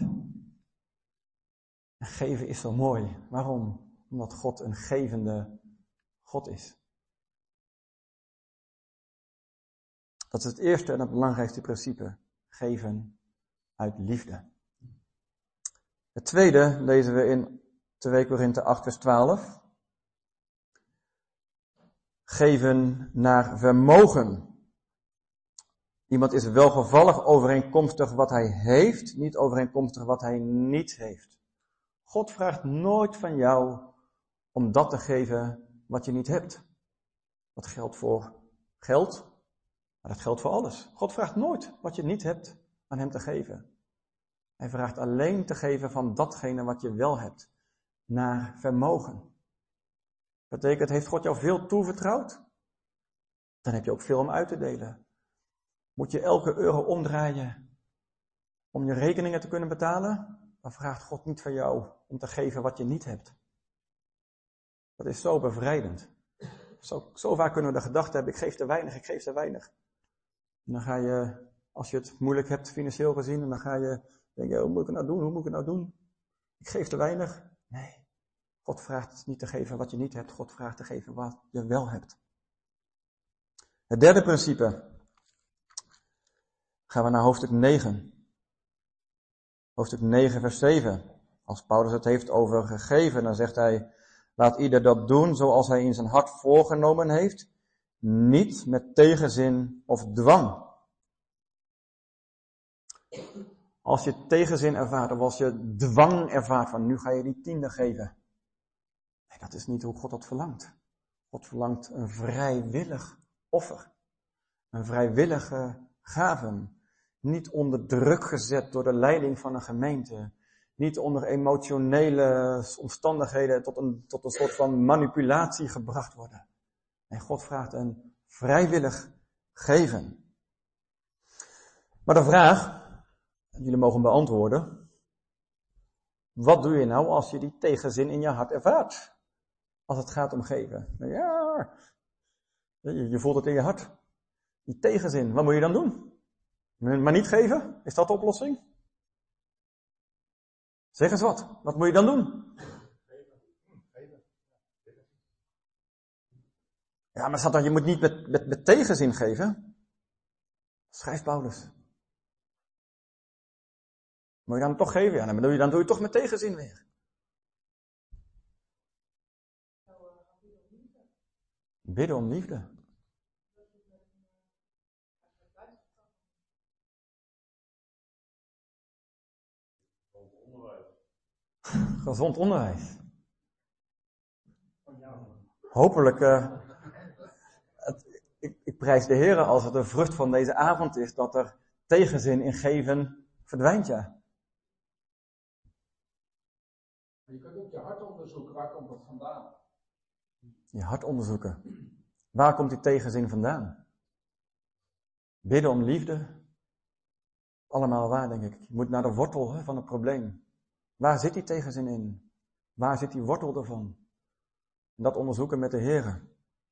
En geven is zo mooi. Waarom? Omdat God een gevende God is. Dat is het eerste en het belangrijkste principe. Geven uit liefde. Het tweede lezen we in 2 Korinthe 8 vers 12. Geven naar vermogen. Iemand is welgevallig overeenkomstig wat hij heeft, niet overeenkomstig wat hij niet heeft. God vraagt nooit van jou om dat te geven wat je niet hebt. Dat geldt voor geld, maar dat geldt voor alles. God vraagt nooit wat je niet hebt aan hem te geven. Hij vraagt alleen te geven van datgene wat je wel hebt, naar vermogen. Dat betekent, heeft God jou veel toevertrouwd? Dan heb je ook veel om uit te delen. Moet je elke euro omdraaien om je rekeningen te kunnen betalen? Dan vraagt God niet van jou om te geven wat je niet hebt. Dat is zo bevrijdend. Zo vaak kunnen we de gedachte hebben, ik geef te weinig, ik geef te weinig. En dan ga je, als je het moeilijk hebt financieel gezien, en dan ga je denken, hoe moet ik het nou doen, hoe moet ik het nou doen? Ik geef te weinig. Nee, God vraagt niet te geven wat je niet hebt, God vraagt te geven wat je wel hebt. Het derde principe. Gaan we naar hoofdstuk 9. Hoofdstuk 9 vers 7. Als Paulus het heeft over gegeven, dan zegt hij, laat ieder dat doen zoals hij in zijn hart voorgenomen heeft, niet met tegenzin of dwang. Als je tegenzin ervaart of als je dwang ervaart van nu ga je die 10e geven. Nee, dat is niet hoe God dat verlangt. God verlangt een vrijwillig offer. Een vrijwillige gave. Niet onder druk gezet door de leiding van een gemeente. Niet onder emotionele omstandigheden tot een soort van manipulatie gebracht worden. En God vraagt een vrijwillig geven. Maar de vraag, jullie mogen beantwoorden. Wat doe je nou als je die tegenzin in je hart ervaart? Als het gaat om geven. Ja, je voelt het in je hart. Die tegenzin, wat moet je dan doen? Maar niet geven? Is dat de oplossing? Zeg eens wat moet je dan doen? Ja, maar staat dan, je moet niet met tegenzin geven. Schrijft Paulus. Moet je dan toch geven? Ja, dan doe je het toch met tegenzin weer. Bidden om liefde. Gezond onderwijs. hopelijk, ik prijs de Heer als het de vrucht van deze avond is, dat er tegenzin in geven verdwijnt, ja. Je kunt ook je hart onderzoeken, waar komt dat vandaan? Je hart onderzoeken. Waar komt die tegenzin vandaan? Bidden om liefde. Allemaal waar, denk ik. Je moet naar de wortel van het probleem. Waar zit die tegenzin in? Waar zit die wortel ervan? En dat onderzoeken met de Heer.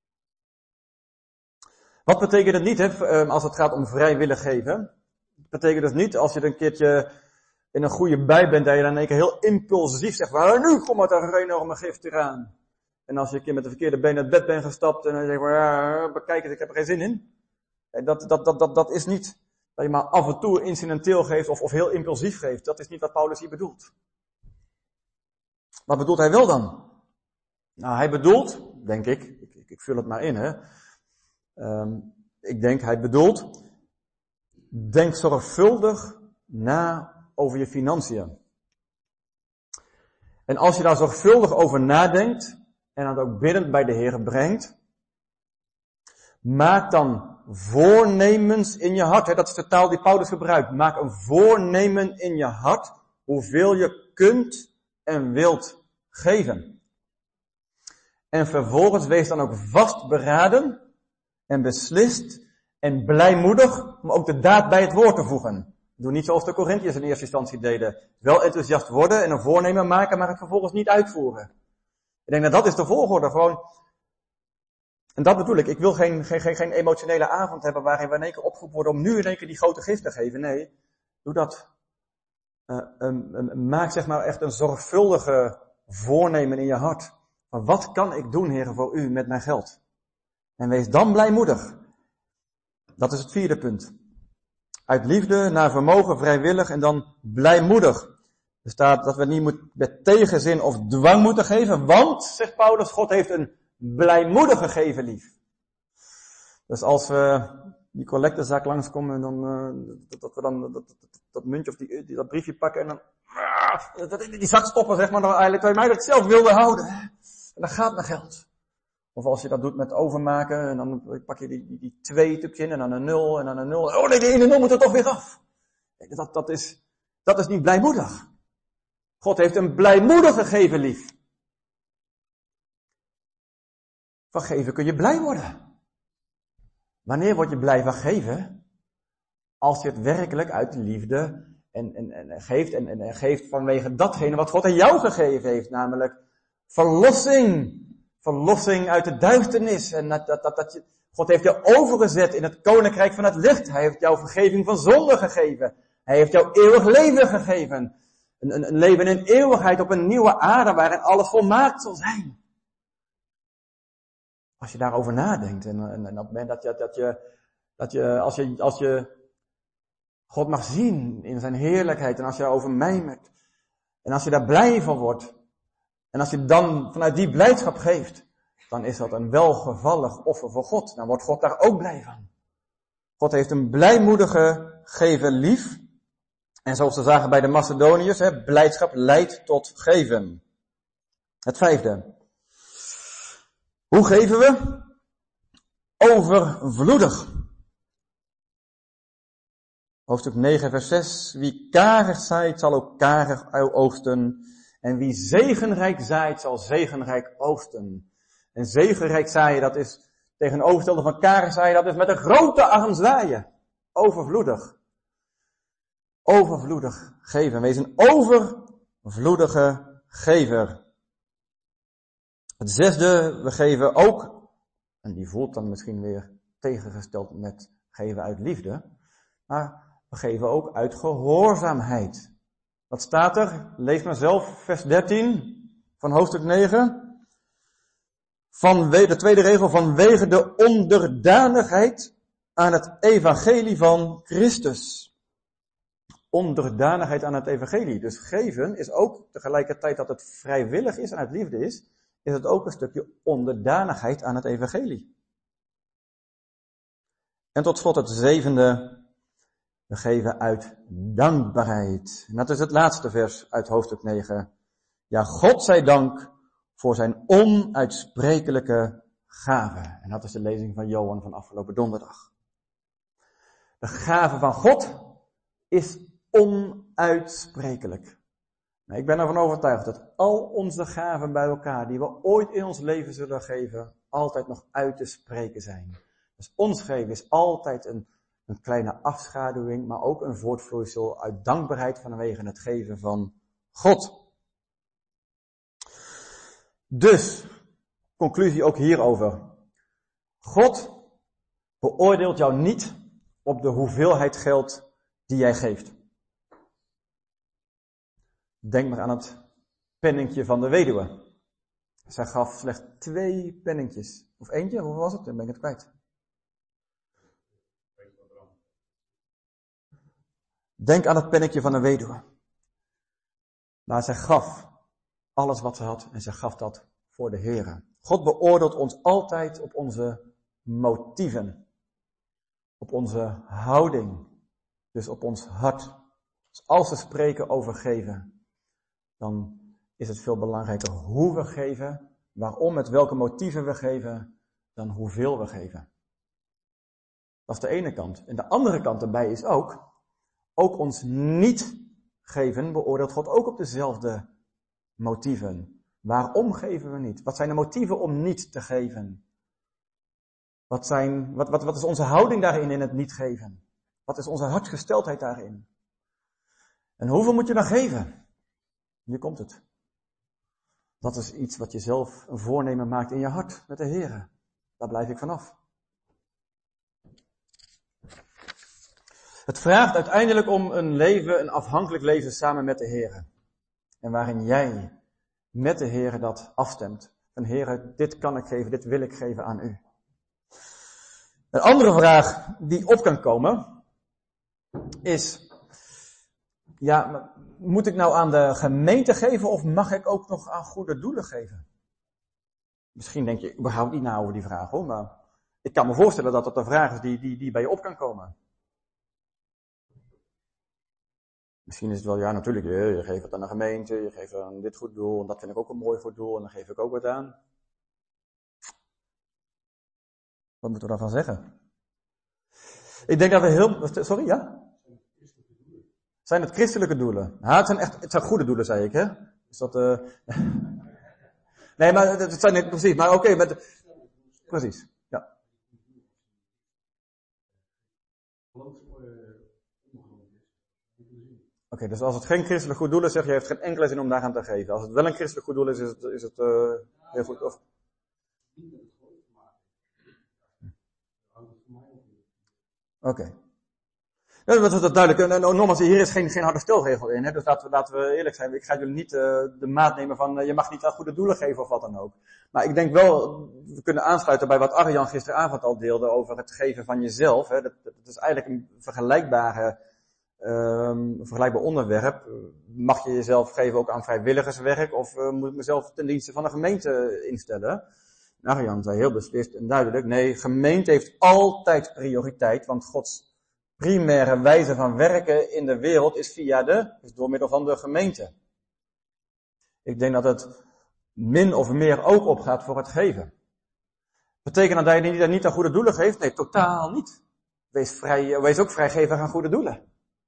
Wat betekent het niet, als het gaat om vrijwillig geven? Het betekent dus niet, als je een keertje in een goede bui bent, dat je dan in één keer heel impulsief zegt, nu komt er een enorme gift eraan. En als je een keer met de verkeerde been uit bed bent gestapt en dan zeg je, ja, bekijk het, ik heb er geen zin in. Dat is niet dat je maar af en toe incidenteel geeft of heel impulsief geeft. Dat is niet wat Paulus hier bedoelt. Wat bedoelt hij wel dan? Nou, hij bedoelt, denk ik vul het maar in, ik denk hij bedoelt, denk zorgvuldig na over je financiën. En als je daar zorgvuldig over nadenkt en dat ook biddend bij de Heer brengt, maak dan voornemens in je hart. Dat is de taal die Paulus gebruikt. Maak een voornemen in je hart hoeveel je kunt en wilt geven. En vervolgens wees dan ook vastberaden en beslist en blijmoedig om ook de daad bij het woord te voegen. Doe niet zoals de Korinthiërs in eerste instantie deden. Wel enthousiast worden en een voornemen maken, maar het vervolgens niet uitvoeren. Ik denk dat is de volgorde. Gewoon. En dat bedoel ik. Ik wil geen emotionele avond hebben waarin we in één keer opgeroepen worden om nu in één keer die grote gift te geven. Nee, doe dat. Maak zeg maar echt een zorgvuldige voornemen in je hart. Maar wat kan ik doen, Heer, voor u met mijn geld? En wees dan blijmoedig. Dat is het vierde punt. Uit liefde naar vermogen, vrijwillig en dan blijmoedig. Er staat dat we niet met tegenzin of dwang moeten geven, want, zegt Paulus, God heeft een blijmoedige geven lief. Dus als we die collectezaak langskomen, dan, dat we dan dat muntje of dat briefje pakken en dan die zak stoppen, zeg maar, dan eigenlijk dat mij dat zelf wilde houden. En dan gaat mijn geld. Of als je dat doet met overmaken, en dan pak je die 2 tukje in, en dan een 0, en dan een 0. Oh nee, die ene 0 moet er toch weer af. Dat is niet blijmoedig. God heeft een blijmoedige geven lief. Van geven kun je blij worden. Wanneer word je blij van geven? Als je het werkelijk uit liefde en geeft en geeft vanwege datgene wat God aan jou gegeven heeft, namelijk verlossing. Verlossing uit de duisternis. En God heeft jou overgezet in het koninkrijk van het licht. Hij heeft jou vergeving van zonde gegeven. Hij heeft jou eeuwig leven gegeven. Een leven in eeuwigheid op een nieuwe aarde waarin alles volmaakt zal zijn. Als je daarover nadenkt en op het moment als je God mag zien in zijn heerlijkheid en als je daarover mijmert en als je daar blij van wordt en als je dan vanuit die blijdschap geeft, dan is dat een welgevallig offer voor God. Dan wordt God daar ook blij van. God heeft een blijmoedige geven lief. En zoals we zagen bij de Macedoniërs, blijdschap leidt tot geven. Het vijfde. Hoe geven we? Overvloedig. Hoofdstuk 9 vers 6. Wie karig zaait zal ook karig oogsten. En wie zegenrijk zaait zal zegenrijk oogsten. En zegenrijk zaaien, dat is tegenovergestelde van karig zaaien, dat is met een grote arm zaaien. Overvloedig. Overvloedig geven. Wees een overvloedige gever. Het zesde, we geven ook, en die voelt dan misschien weer tegengesteld met geven uit liefde, maar we geven ook uit gehoorzaamheid. Wat staat er? Lees maar zelf, vers 13 van hoofdstuk 9. De tweede regel, vanwege de onderdanigheid aan het evangelie van Christus. Onderdanigheid aan het evangelie. Dus geven is ook tegelijkertijd dat het vrijwillig is en uit liefde is het ook een stukje onderdanigheid aan het evangelie. En tot slot het zevende, we geven uit dankbaarheid. En dat is het laatste vers uit hoofdstuk 9. Ja, God zij dank voor zijn onuitsprekelijke gave. En dat is de lezing van Johan van afgelopen donderdag. De gave van God is onuitsprekelijk. Nou, ik ben ervan overtuigd dat al onze gaven bij elkaar, die we ooit in ons leven zullen geven, altijd nog uit te spreken zijn. Dus ons geven is altijd een kleine afschaduwing, maar ook een voortvloeisel uit dankbaarheid vanwege het geven van God. Dus, conclusie ook hierover. God beoordeelt jou niet op de hoeveelheid geld die jij geeft. Denk maar aan het penninkje van de weduwe. Zij gaf slechts 2 penninkjes. Of eentje, hoeveel was het? Dan ben ik het kwijt. Denk aan het penninkje van de weduwe. Maar zij gaf alles wat ze had en zij gaf dat voor de Heere. God beoordeelt ons altijd op onze motieven. Op onze houding. Dus op ons hart. Dus als we spreken over geven, dan is het veel belangrijker hoe we geven, waarom, met welke motieven we geven, dan hoeveel we geven. Dat is de ene kant. En de andere kant erbij is ook ons niet geven beoordeelt God ook op dezelfde motieven. Waarom geven we niet? Wat zijn de motieven om niet te geven? Wat is onze houding daarin in het niet geven? Wat is onze hartsgesteldheid daarin? En hoeveel moet je dan geven? Hier komt het. Dat is iets wat je zelf een voornemen maakt in je hart met de Heere. Daar blijf ik vanaf. Het vraagt uiteindelijk om een afhankelijk leven samen met de Heere. En waarin jij met de Heere dat afstemt. Van Heere, dit kan ik geven, dit wil ik geven aan u. Een andere vraag die op kan komen is, ja, moet ik nou aan de gemeente geven of mag ik ook nog aan goede doelen geven? Misschien denk je überhaupt niet na over die vraag hoor, maar ik kan me voorstellen dat dat een vraag is die bij je op kan komen. Misschien is het wel, ja natuurlijk, je geeft het aan de gemeente, je geeft het aan dit goed doel, en dat vind ik ook een mooi goed doel, en dan geef ik ook wat aan. Wat moeten we daarvan zeggen? Ik denk dat we sorry, ja? Zijn het christelijke doelen? Ja, het zijn goede doelen, zei ik, hè? Is dat, Nee, maar het zijn niet precies, maar oké, precies, ja. Oké, dus als het geen christelijk goed doel is, zeg je, heeft geen enkele zin om daaraan te geven. Als het wel een christelijk goed doel is, is het heel goed. Of... Oké. Ja, dat is duidelijk. En nogmaals, hier is geen harde stelregel in. Hè? Dus laten we eerlijk zijn. Ik ga jullie niet de maat nemen van je mag niet aan goede doelen geven of wat dan ook. Maar ik denk wel, we kunnen aansluiten bij wat Arjan gisteravond al deelde over het geven van jezelf. Hè? Dat is eigenlijk een vergelijkbaar onderwerp. Mag je jezelf geven ook aan vrijwilligerswerk of moet ik mezelf ten dienste van een gemeente instellen? Arjan zei heel beslist en duidelijk, nee, gemeente heeft altijd prioriteit, want Gods primaire wijze van werken in de wereld is door middel van de gemeente. Ik denk dat het min of meer ook opgaat voor het geven. Betekent dat je niet aan goede doelen geeft? Nee, totaal niet. Wees ook vrijgever aan goede doelen.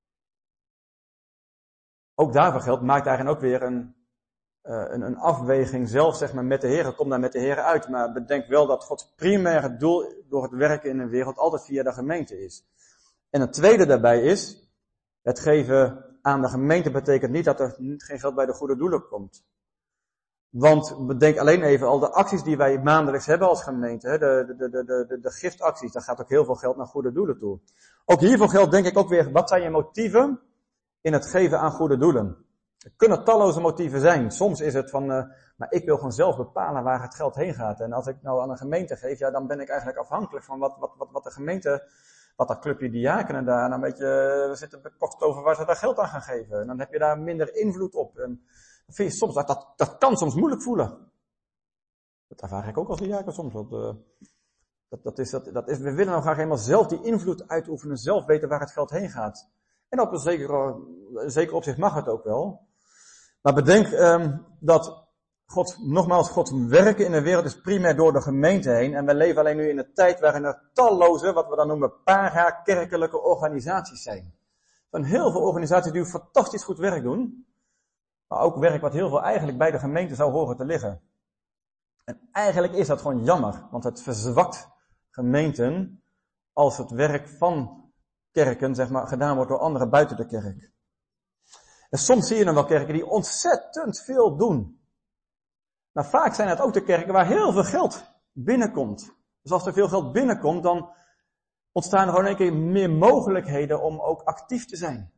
Ook daarvoor geldt, maak daarin ook weer een afweging zelf, zeg maar, met de Heer. Kom daar met de Heer uit. Maar bedenk wel dat Gods primaire doel door het werken in een wereld altijd via de gemeente is. En het tweede daarbij is, het geven aan de gemeente betekent niet dat er geen geld bij de goede doelen komt. Want bedenk alleen even al de acties die wij maandelijks hebben als gemeente, hè, de giftacties, daar gaat ook heel veel geld naar goede doelen toe. Ook hiervoor geldt denk ik ook weer, wat zijn je motieven in het geven aan goede doelen? Er kunnen talloze motieven zijn. Soms is het van, maar ik wil gewoon zelf bepalen waar het geld heen gaat. En als ik nou aan een gemeente geef, ja, dan ben ik eigenlijk afhankelijk van wat de gemeente, wat dat clubje diakenen daar, dan weet je, we zitten bekort over waar ze daar geld aan gaan geven. En dan heb je daar minder invloed op. En dan vind je soms, dat kan soms moeilijk voelen. Dat ervaar ik ook als diaken soms. We willen nou graag helemaal zelf die invloed uitoefenen, zelf weten waar het geld heen gaat. En op een zeker opzicht mag het ook wel. Maar bedenk dat Gods werken in de wereld is primair door de gemeente heen. En we leven alleen nu in een tijd waarin er talloze, wat we dan noemen, para-kerkelijke organisaties zijn. Er zijn heel veel organisaties die fantastisch goed werk doen. Maar ook werk wat heel veel eigenlijk bij de gemeente zou horen te liggen. En eigenlijk is dat gewoon jammer. Want het verzwakt gemeenten als het werk van kerken, zeg maar, gedaan wordt door anderen buiten de kerk. En soms zie je dan wel kerken die ontzettend veel doen. Maar vaak zijn het ook de kerken waar heel veel geld binnenkomt. Dus als er veel geld binnenkomt, dan ontstaan er gewoon een keer meer mogelijkheden om ook actief te zijn.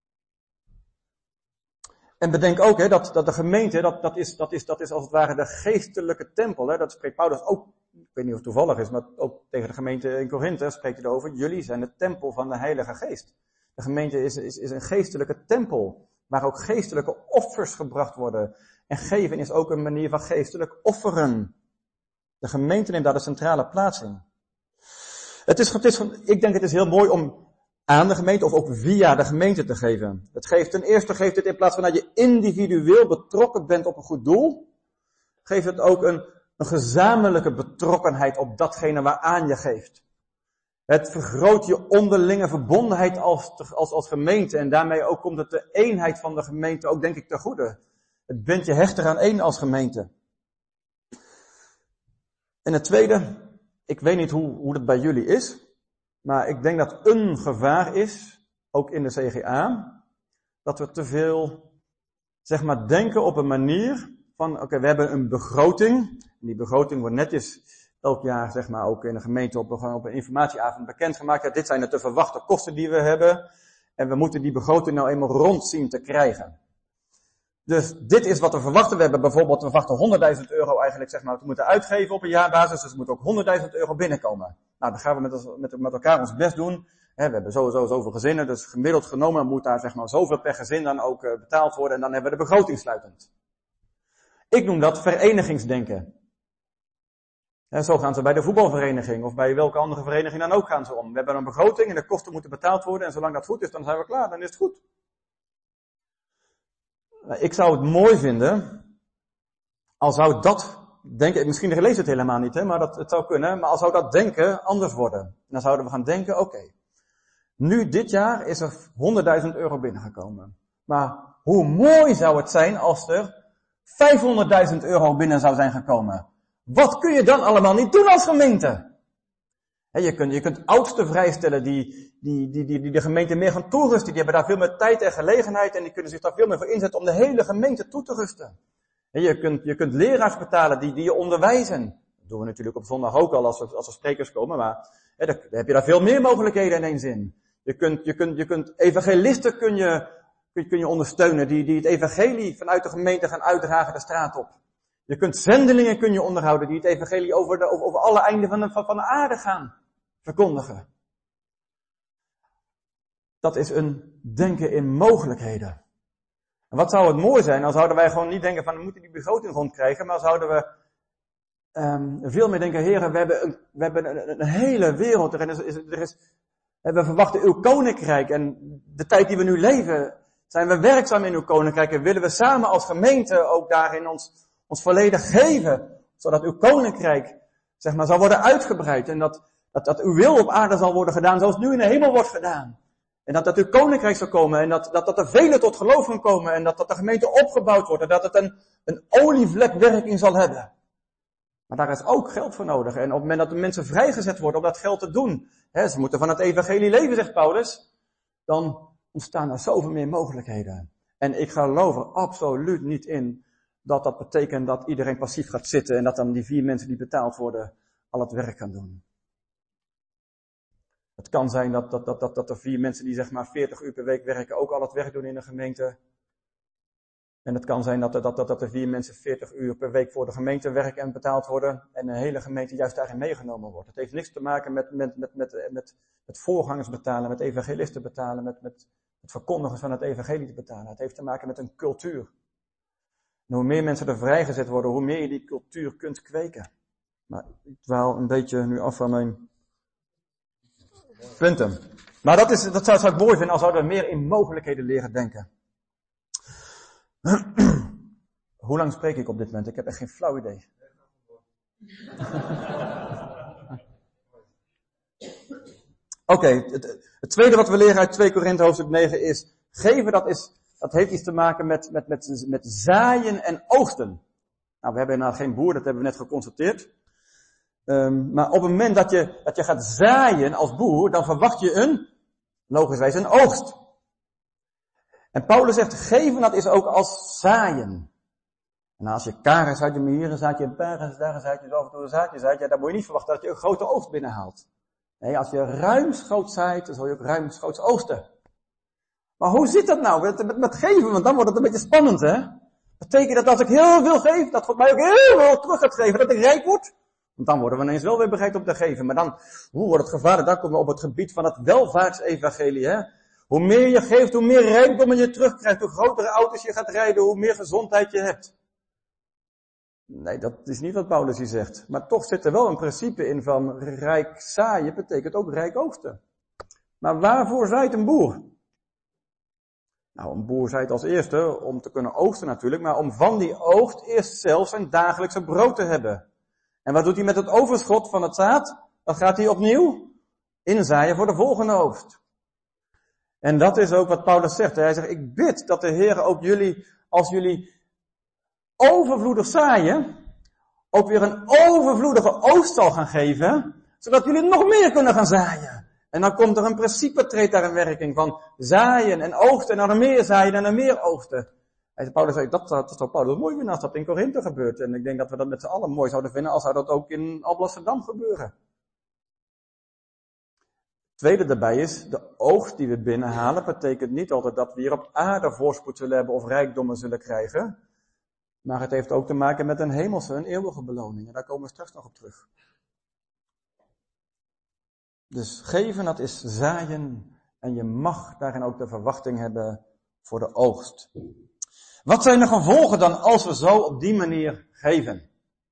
En bedenk ook dat de gemeente, dat is als het ware de geestelijke tempel. Hè. Dat spreekt Paulus ook, ik weet niet of het toevallig is, maar ook tegen de gemeente in Korinthe spreekt hij erover. Jullie zijn de tempel van de Heilige Geest. De gemeente is een geestelijke tempel, waar ook geestelijke offers gebracht worden. En geven is ook een manier van geestelijk offeren. De gemeente neemt daar de centrale plaats in. Ik denk het is heel mooi om aan de gemeente of ook via de gemeente te geven. Ten eerste geeft het in plaats van dat je individueel betrokken bent op een goed doel, geeft het ook een gezamenlijke betrokkenheid op datgene waaraan je geeft. Het vergroot je onderlinge verbondenheid als gemeente en daarmee ook komt het de eenheid van de gemeente ook denk ik ten goede. Het bindt je hechter aan één als gemeente. En het tweede, ik weet niet hoe dat bij jullie is, maar ik denk dat een gevaar is, ook in de CGA, dat we te veel, zeg maar, denken op een manier van, oké, we hebben een begroting. En die begroting wordt netjes elk jaar, zeg maar, ook in de gemeente op een informatieavond bekendgemaakt. Ja, dit zijn de te verwachte kosten die we hebben. En we moeten die begroting nou eenmaal rond zien te krijgen. Dus dit is wat we verwachten. We hebben bijvoorbeeld, we verwachten €100.000 eigenlijk, zeg maar, te moeten uitgeven op een jaarbasis. Dus er moet ook €100.000 binnenkomen. Nou, dan gaan we met elkaar ons best doen. We hebben sowieso zoveel gezinnen, dus gemiddeld genomen moet daar, zeg maar, zoveel per gezin dan ook betaald worden. En dan hebben we de begroting sluitend. Ik noem dat verenigingsdenken. Zo gaan ze bij de voetbalvereniging of bij welke andere vereniging dan ook gaan ze om. We hebben een begroting en de kosten moeten betaald worden en zolang dat goed is, dan zijn we klaar, dan is het goed. Ik zou het mooi vinden, al zou dat denken, misschien leest het helemaal niet, maar het zou kunnen, maar al zou dat denken anders worden. Dan zouden we gaan denken, oké, nu dit jaar is er €100.000 binnengekomen. Maar hoe mooi zou het zijn als er €500.000 binnen zou zijn gekomen? Wat kun je dan allemaal niet doen als gemeente? Je kunt oudsten vrijstellen die de gemeente meer gaan toerusten. Die hebben daar veel meer tijd en gelegenheid en die kunnen zich daar veel meer voor inzetten om de hele gemeente toe te rusten. Je kunt leraars betalen die je onderwijzen. Dat doen we natuurlijk op zondag ook al als er sprekers komen, maar dan heb je daar veel meer mogelijkheden in één zin. Je kunt evangelisten kun je ondersteunen die het evangelie vanuit de gemeente gaan uitdragen de straat op. Je kunt zendelingen kun je onderhouden die het evangelie over alle einden van de aarde gaan verkondigen. Dat is een denken in mogelijkheden. En wat zou het mooi zijn, dan zouden wij gewoon niet denken van we moeten die begroting rondkrijgen, maar zouden we veel meer denken, heren, we hebben een hele wereld, we verwachten uw koninkrijk en de tijd die we nu leven, zijn we werkzaam in uw koninkrijk en willen we samen als gemeente ook daarin ons volledig geven, zodat uw koninkrijk, zeg maar, zal worden uitgebreid en dat uw wil op aarde zal worden gedaan zoals nu in de hemel wordt gedaan. En dat uw koninkrijk zal komen en dat er velen tot geloof gaan komen en dat de gemeente opgebouwd wordt en dat het een olievlekwerking zal hebben. Maar daar is ook geld voor nodig. En op het moment dat de mensen vrijgezet worden om dat geld te doen, ze moeten van het evangelie leven, zegt Paulus, dan ontstaan er zoveel meer mogelijkheden. En ik geloof er absoluut niet in dat betekent dat iedereen passief gaat zitten en dat dan die 4 mensen die betaald worden al het werk gaan doen. Het kan zijn dat er 4 mensen die zeg maar 40 uur per week werken ook al het werk doen in de gemeente. En het kan zijn dat er 4 mensen 40 uur per week voor de gemeente werken en betaald worden. En een hele gemeente juist daarin meegenomen wordt. Het heeft niks te maken met voorgangers betalen, met evangelisten betalen, met verkondigers van het evangelie te betalen. Het heeft te maken met een cultuur. En hoe meer mensen er vrijgezet worden, hoe meer je die cultuur kunt kweken. Maar ik dwaal een beetje nu af van mijn punten. Maar dat zou ik mooi vinden als zouden we meer in mogelijkheden leren denken. Hoe lang spreek ik op dit moment? Ik heb echt geen flauw idee. Oké, het tweede wat we leren uit 2 Korinthe hoofdstuk 9 is, geven dat heeft iets te maken met zaaien en oogsten. Nou, we hebben inderdaad geen boer, dat hebben we net geconstateerd. Maar op het moment dat je gaat zaaien als boer, dan verwacht je logischwijs een oogst. En Paulus zegt, geven dat is ook als zaaien. En als je karen zaait, je hier een zaadje, daar een zaadje, af en toe een zaadje zaait, ja, dan moet je niet verwachten dat je een grote oogst binnenhaalt. Nee, als je ruimschoots zaait, dan zul je ook ruimschoots oogsten. Maar hoe zit dat nou met geven? Want dan wordt het een beetje spannend, hè? Betekent dat als ik heel veel geef, dat God mij ook heel veel terug gaat geven, dat ik rijk word? Want dan worden we ineens wel weer bereid om te geven. Maar dan, hoe wordt het gevaarlijk? Dan komen we op het gebied van het welvaartsevangelie, hè? Hoe meer je geeft, hoe meer rijkdommen je terugkrijgt. Hoe grotere auto's je gaat rijden, hoe meer gezondheid je hebt. Nee, dat is niet wat Paulus hier zegt. Maar toch zit er wel een principe in van rijk zaaien betekent ook rijk oogsten. Maar waarvoor zaait een boer? Nou, een boer zaait als eerste om te kunnen oogsten natuurlijk, maar om van die oogst eerst zelf zijn dagelijkse brood te hebben. En wat doet hij met het overschot van het zaad? Dan gaat hij opnieuw inzaaien voor de volgende oogst. En dat is ook wat Paulus zegt. Hij zegt, ik bid dat de Heer ook jullie, als jullie overvloedig zaaien, ook weer een overvloedige oogst zal gaan geven, zodat jullie nog meer kunnen gaan zaaien. En dan komt er een principe, treedt daar in werking van zaaien en oogsten en dan meer zaaien en dan meer oogsten. Paulus zei, dat zou Paulus mooi vinden als dat in Korinthe gebeurt. En ik denk dat we dat met z'n allen mooi zouden vinden als zou dat ook in Alblasserdam gebeuren. Het tweede daarbij is, de oogst die we binnenhalen betekent niet altijd dat we hier op aarde voorspoed zullen hebben of rijkdommen zullen krijgen. Maar het heeft ook te maken met een hemelse, een eeuwige beloning. En daar komen we straks nog op terug. Dus geven, dat is zaaien. En je mag daarin ook de verwachting hebben voor de oogst. Wat zijn de gevolgen dan als we zo op die manier geven?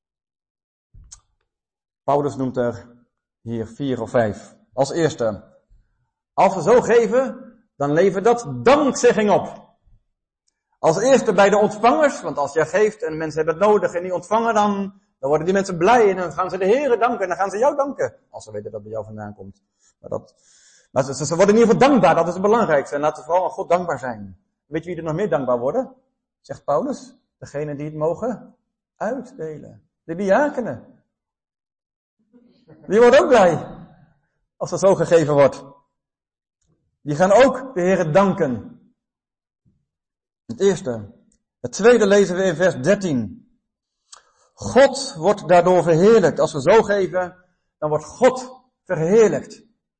Paulus noemt er hier 4 of 5. Als eerste, als we zo geven, dan levert dat dankzegging op. Als eerste bij de ontvangers, want als jij geeft en mensen hebben het nodig en die ontvangen dan worden die mensen blij en dan gaan ze de Heere danken en dan gaan ze jou danken. Als ze weten dat het bij jou vandaan komt. Maar ze worden in ieder geval dankbaar, dat is het belangrijkste. En laten we vooral aan God dankbaar zijn. Weet je wie er nog meer dankbaar worden? Zegt Paulus, degene die het mogen uitdelen. De diakenen. Die worden ook blij als er zo gegeven wordt. Die gaan ook de Heere danken. Het eerste. Het tweede lezen we in vers 13. God wordt daardoor verheerlijkt. Als we zo geven, dan wordt God verheerlijkt.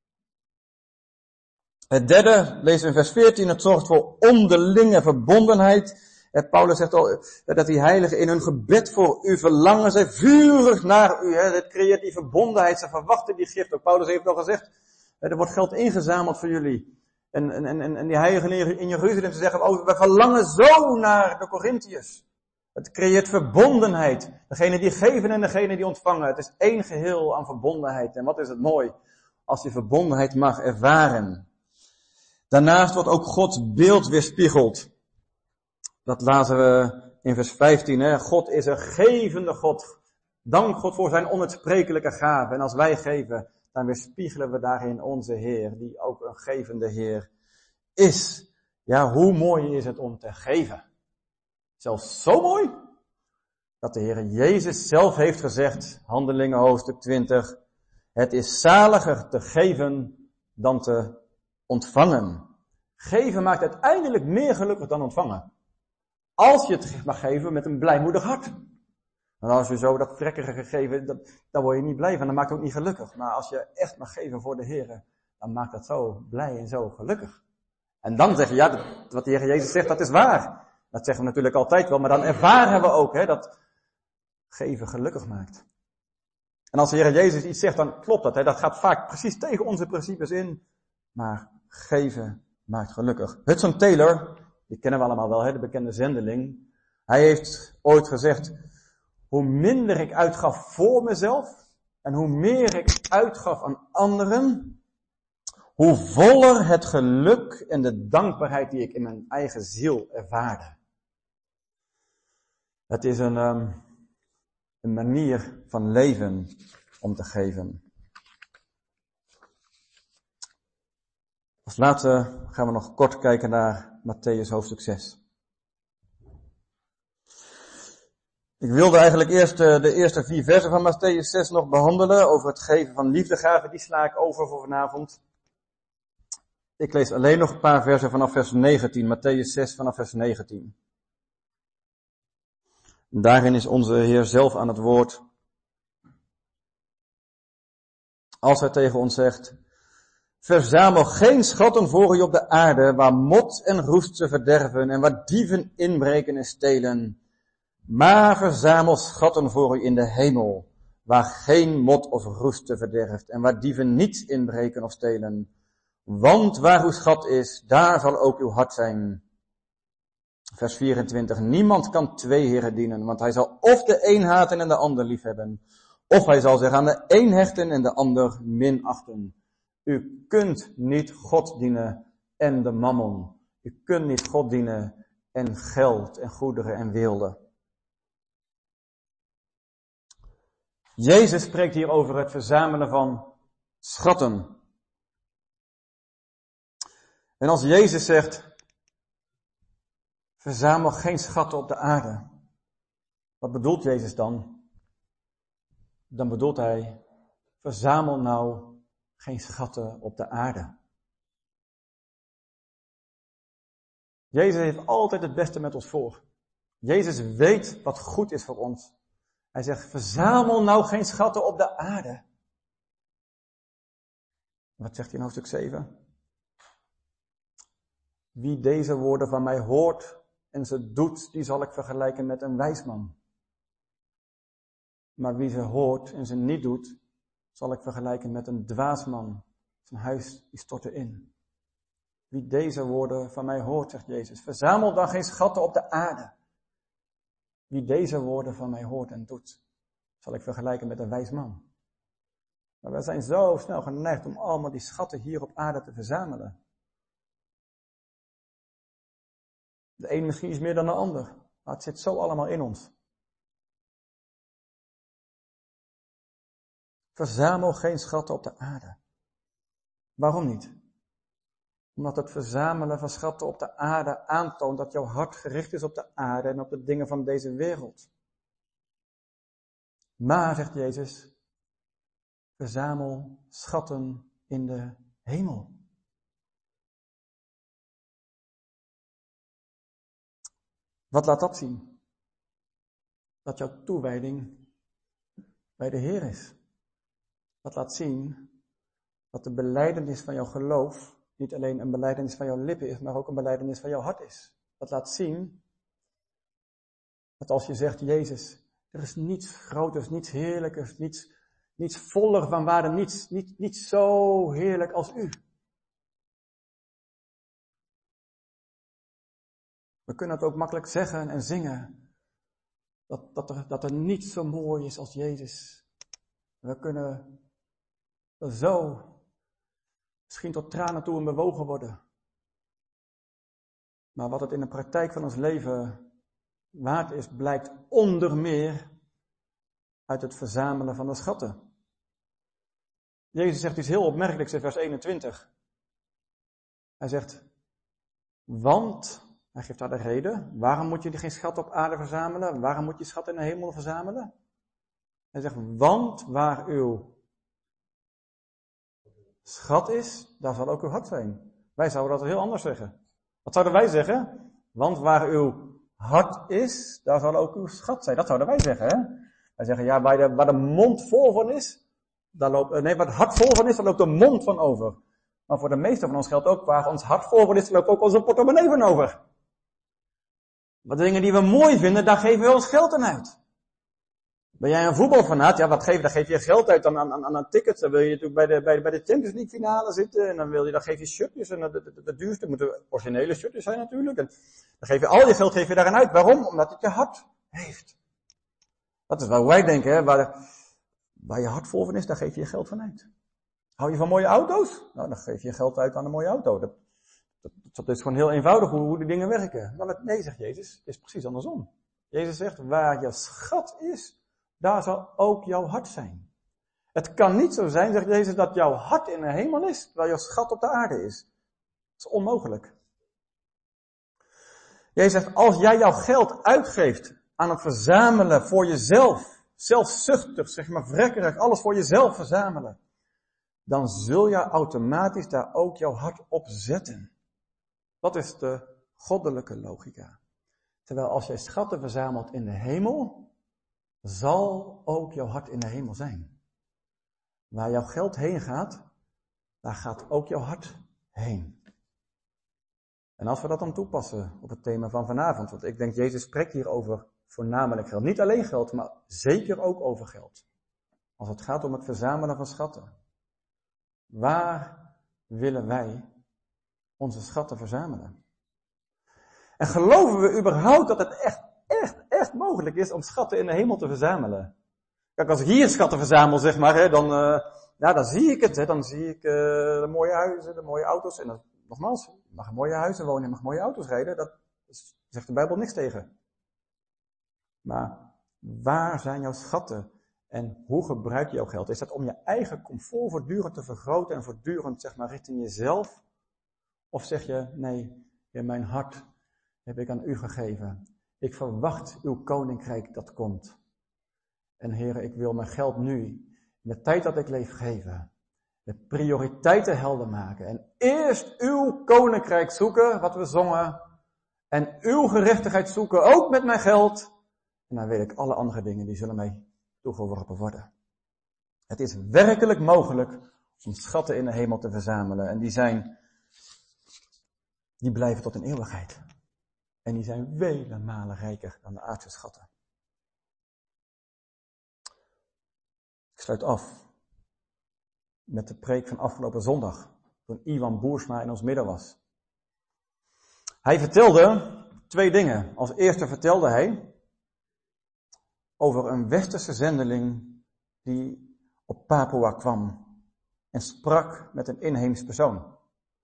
Het derde lezen we in vers 14. Het zorgt voor onderlinge verbondenheid. Paulus zegt al dat die heiligen in hun gebed voor u verlangen. Zij vurig naar u. Het creëert die verbondenheid. Ze verwachten die gift. Ook Paulus heeft al gezegd. Er wordt geld ingezameld voor jullie. En die heiligen in Jeruzalem, ze zeggen, oh, we verlangen zo naar de Korintiërs. Het creëert verbondenheid. Degene die geven en degene die ontvangen. Het is één geheel aan verbondenheid. En wat is het mooi als je verbondenheid mag ervaren. Daarnaast wordt ook Gods beeld weerspiegeld. Dat lazen we in vers 15. Hè? God is een gevende God. Dank God voor zijn onuitsprekelijke gave. En als wij geven, dan weerspiegelen we daarin onze Heer, die ook een gevende Heer is. Ja, hoe mooi is het om te geven? Zelfs zo mooi, dat de Heer Jezus zelf heeft gezegd, Handelingen hoofdstuk 20, het is zaliger te geven dan te ontvangen. Geven maakt uiteindelijk meer gelukkig dan ontvangen. Als je het mag geven met een blijmoedig hart. En als je zo dat vrekkige geven, dan word je niet blij van, dan maakt het ook niet gelukkig. Maar als je echt mag geven voor de Heer, dan maakt dat zo blij en zo gelukkig. En dan zeg je, ja, wat de Heer Jezus zegt, dat is waar. Dat zeggen we natuurlijk altijd wel, maar dan ervaren we ook dat geven gelukkig maakt. En als de Heer Jezus iets zegt, dan klopt dat. Dat gaat vaak precies tegen onze principes in. Maar geven maakt gelukkig. Hudson Taylor, die kennen we allemaal wel, de bekende zendeling. Hij heeft ooit gezegd, hoe minder ik uitgaf voor mezelf en hoe meer ik uitgaf aan anderen, hoe voller het geluk en de dankbaarheid die ik in mijn eigen ziel ervaarde. Het is een manier van leven om te geven. Als laatste gaan we nog kort kijken naar Mattheüs hoofdstuk 6. Ik wilde eigenlijk eerst de eerste 4 versen van Mattheüs 6 nog behandelen over het geven van liefdegaven. Die sla ik over voor vanavond. Ik lees alleen nog een paar versen vanaf vers 19. Mattheüs 6 vanaf vers 19. Daarin is onze Heer zelf aan het woord. Als hij tegen ons zegt: verzamel geen schatten voor u op de aarde, waar mot en roest ze verderven en waar dieven inbreken en stelen. Maar verzamel schatten voor u in de hemel, waar geen mot of roest ze verderft en waar dieven niet inbreken of stelen. Want waar uw schat is, daar zal ook uw hart zijn. Vers 24. Niemand kan 2 heren dienen, want hij zal of de een haten en de ander liefhebben, of hij zal zich aan de een hechten en de ander minachten. U kunt niet God dienen en de mammon. U kunt niet God dienen en geld en goederen en weelde. Jezus spreekt hier over het verzamelen van schatten. En als Jezus zegt: verzamel geen schatten op de aarde. Wat bedoelt Jezus dan? Dan bedoelt hij: verzamel nou geen schatten op de aarde. Jezus heeft altijd het beste met ons voor. Jezus weet wat goed is voor ons. Hij zegt: verzamel nou geen schatten op de aarde. Wat zegt hij in hoofdstuk 7? Wie deze woorden van mij hoort en ze doet, die zal ik vergelijken met een wijs man. Maar wie ze hoort en ze niet doet, zal ik vergelijken met een dwaas man. Zijn huis die stortte in. Wie deze woorden van mij hoort, zegt Jezus, verzamel dan geen schatten op de aarde. Wie deze woorden van mij hoort en doet, zal ik vergelijken met een wijs man. Maar wij zijn zo snel geneigd om allemaal die schatten hier op aarde te verzamelen. De een misschien iets meer dan de ander, maar het zit zo allemaal in ons. Verzamel geen schatten op de aarde. Waarom niet? Omdat het verzamelen van schatten op de aarde aantoont dat jouw hart gericht is op de aarde en op de dingen van deze wereld. Maar, zegt Jezus, verzamel schatten in de hemel. Wat laat dat zien? Dat jouw toewijding bij de Heer is. Dat laat zien dat de belijdenis van jouw geloof niet alleen een belijdenis van jouw lippen is, maar ook een belijdenis van jouw hart is. Dat laat zien dat als je zegt: Jezus, er is niets groters, niets heerlijkers, niets voller van waarde, niets zo heerlijk als u. We kunnen het ook makkelijk zeggen en zingen, dat er niets zo mooi is als Jezus. We kunnen er zo misschien tot tranen toe en bewogen worden. Maar wat het in de praktijk van ons leven waard is, blijkt onder meer uit het verzamelen van de schatten. Jezus zegt iets heel opmerkelijks in vers 21. Hij zegt: want, hij geeft daar de reden, waarom moet je geen schat op aarde verzamelen? Waarom moet je schat in de hemel verzamelen? Hij zegt: want waar uw schat is, daar zal ook uw hart zijn. Wij zouden dat heel anders zeggen. Wat zouden wij zeggen? Want waar uw hart is, daar zal ook uw schat zijn. Dat zouden wij zeggen, hè? Wij zeggen: ja, waar de mond vol van is, waar het hart vol van is, daar loopt de mond van over. Maar voor de meeste van ons geldt ook: waar ons hart vol van is, loopt ook onze portemonnee van over. Wat dingen die we mooi vinden, daar geven we ons geld aan uit. Ben jij een voetbalfanaat? Ja, daar geef je geld uit aan tickets. Dan wil je natuurlijk bij de Champions League finale zitten. En dan geef je shirtjes. En de duurste moeten originele shirtjes zijn natuurlijk. En dan geef je al je geld daaraan uit. Waarom? Omdat het je hart heeft. Dat is waar wij denken, hè. Waar je hart vol van is, daar geef je je geld van uit. Hou je van mooie auto's? Nou, dan geef je geld uit aan een mooie auto. Dat is gewoon heel eenvoudig hoe die dingen werken. Maar nee, zegt Jezus, het is precies andersom. Jezus zegt, waar je schat is, daar zal ook jouw hart zijn. Het kan niet zo zijn, zegt Jezus, dat jouw hart in de hemel is, terwijl jouw schat op de aarde is. Dat is onmogelijk. Jezus zegt, als jij jouw geld uitgeeft aan het verzamelen voor jezelf, zelfzuchtig, zeg maar vrekkerig, alles voor jezelf verzamelen, dan zul je automatisch daar ook jouw hart op zetten. Dat is de goddelijke logica. Terwijl als jij schatten verzamelt in de hemel, zal ook jouw hart in de hemel zijn. Waar jouw geld heen gaat, daar gaat ook jouw hart heen. En als we dat dan toepassen op het thema van vanavond, want ik denk Jezus spreekt hier over voornamelijk geld. Niet alleen geld, maar zeker ook over geld. Als het gaat om het verzamelen van schatten. Waar willen wij onze schatten verzamelen? En geloven we überhaupt dat het echt mogelijk is om schatten in de hemel te verzamelen? Kijk, als ik hier schatten verzamel, zeg maar, hè, dan zie ik het. Hè, dan zie ik de mooie huizen, de mooie auto's. En dan, nogmaals, je mag in mooie huizen wonen, je mag mooie auto's rijden. Dat zegt de Bijbel niks tegen. Maar waar zijn jouw schatten? En hoe gebruik je jouw geld? Is dat om je eigen comfort voortdurend te vergroten en voortdurend, zeg maar, richting jezelf? Of zeg je, nee, in mijn hart heb ik aan u gegeven. Ik verwacht uw koninkrijk dat komt. En Heere, ik wil mijn geld nu, in de tijd dat ik leef, geven. De prioriteiten helder maken. En eerst uw koninkrijk zoeken, wat we zongen. En uw gerechtigheid zoeken, ook met mijn geld. En dan weet ik, alle andere dingen, die zullen mij toegeworpen worden. Het is werkelijk mogelijk om schatten in de hemel te verzamelen. En die blijven tot een eeuwigheid. En die zijn vele malen rijker dan de aardse schatten. Ik sluit af met de preek van afgelopen zondag, toen Iwan Boersma in ons midden was. Hij vertelde 2 dingen. Als eerste vertelde hij over een westerse zendeling die op Papua kwam en sprak met een inheems persoon.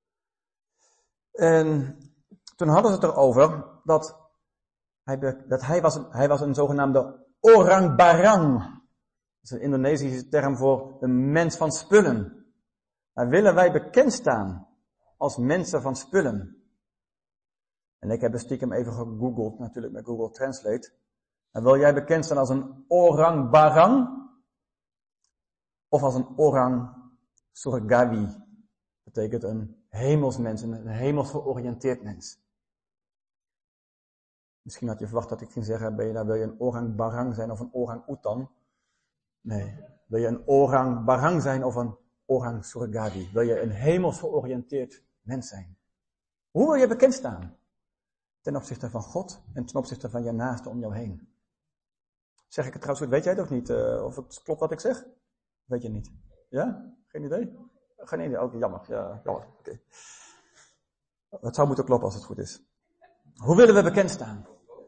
En toen hadden ze het erover dat hij was een zogenaamde orang barang. Dat is een Indonesische term voor een mens van spullen. Maar willen wij bekend staan als mensen van spullen? En ik heb stiekem even gegoogeld, natuurlijk met Google Translate. En wil jij bekend staan als een orang barang? Of als een orang surgawi? Dat betekent een hemelsmens, een hemels georiënteerd mens. Misschien had je verwacht dat ik ging zeggen, wil je een orang barang zijn of een orang oetan? Nee. Wil je een orang barang zijn of een orang surgawi? Wil je een hemels georiënteerd mens zijn? Hoe wil je bekend staan? Ten opzichte van God en ten opzichte van je naaste om jou heen. Zeg ik het trouwens goed? Weet jij het of niet? Of het klopt wat ik zeg? Weet je niet? Ja? Geen idee? Geen idee? Oké, jammer. Ja, jammer. Oké. Het zou moeten kloppen als het goed is. Hoe willen we bekend staan?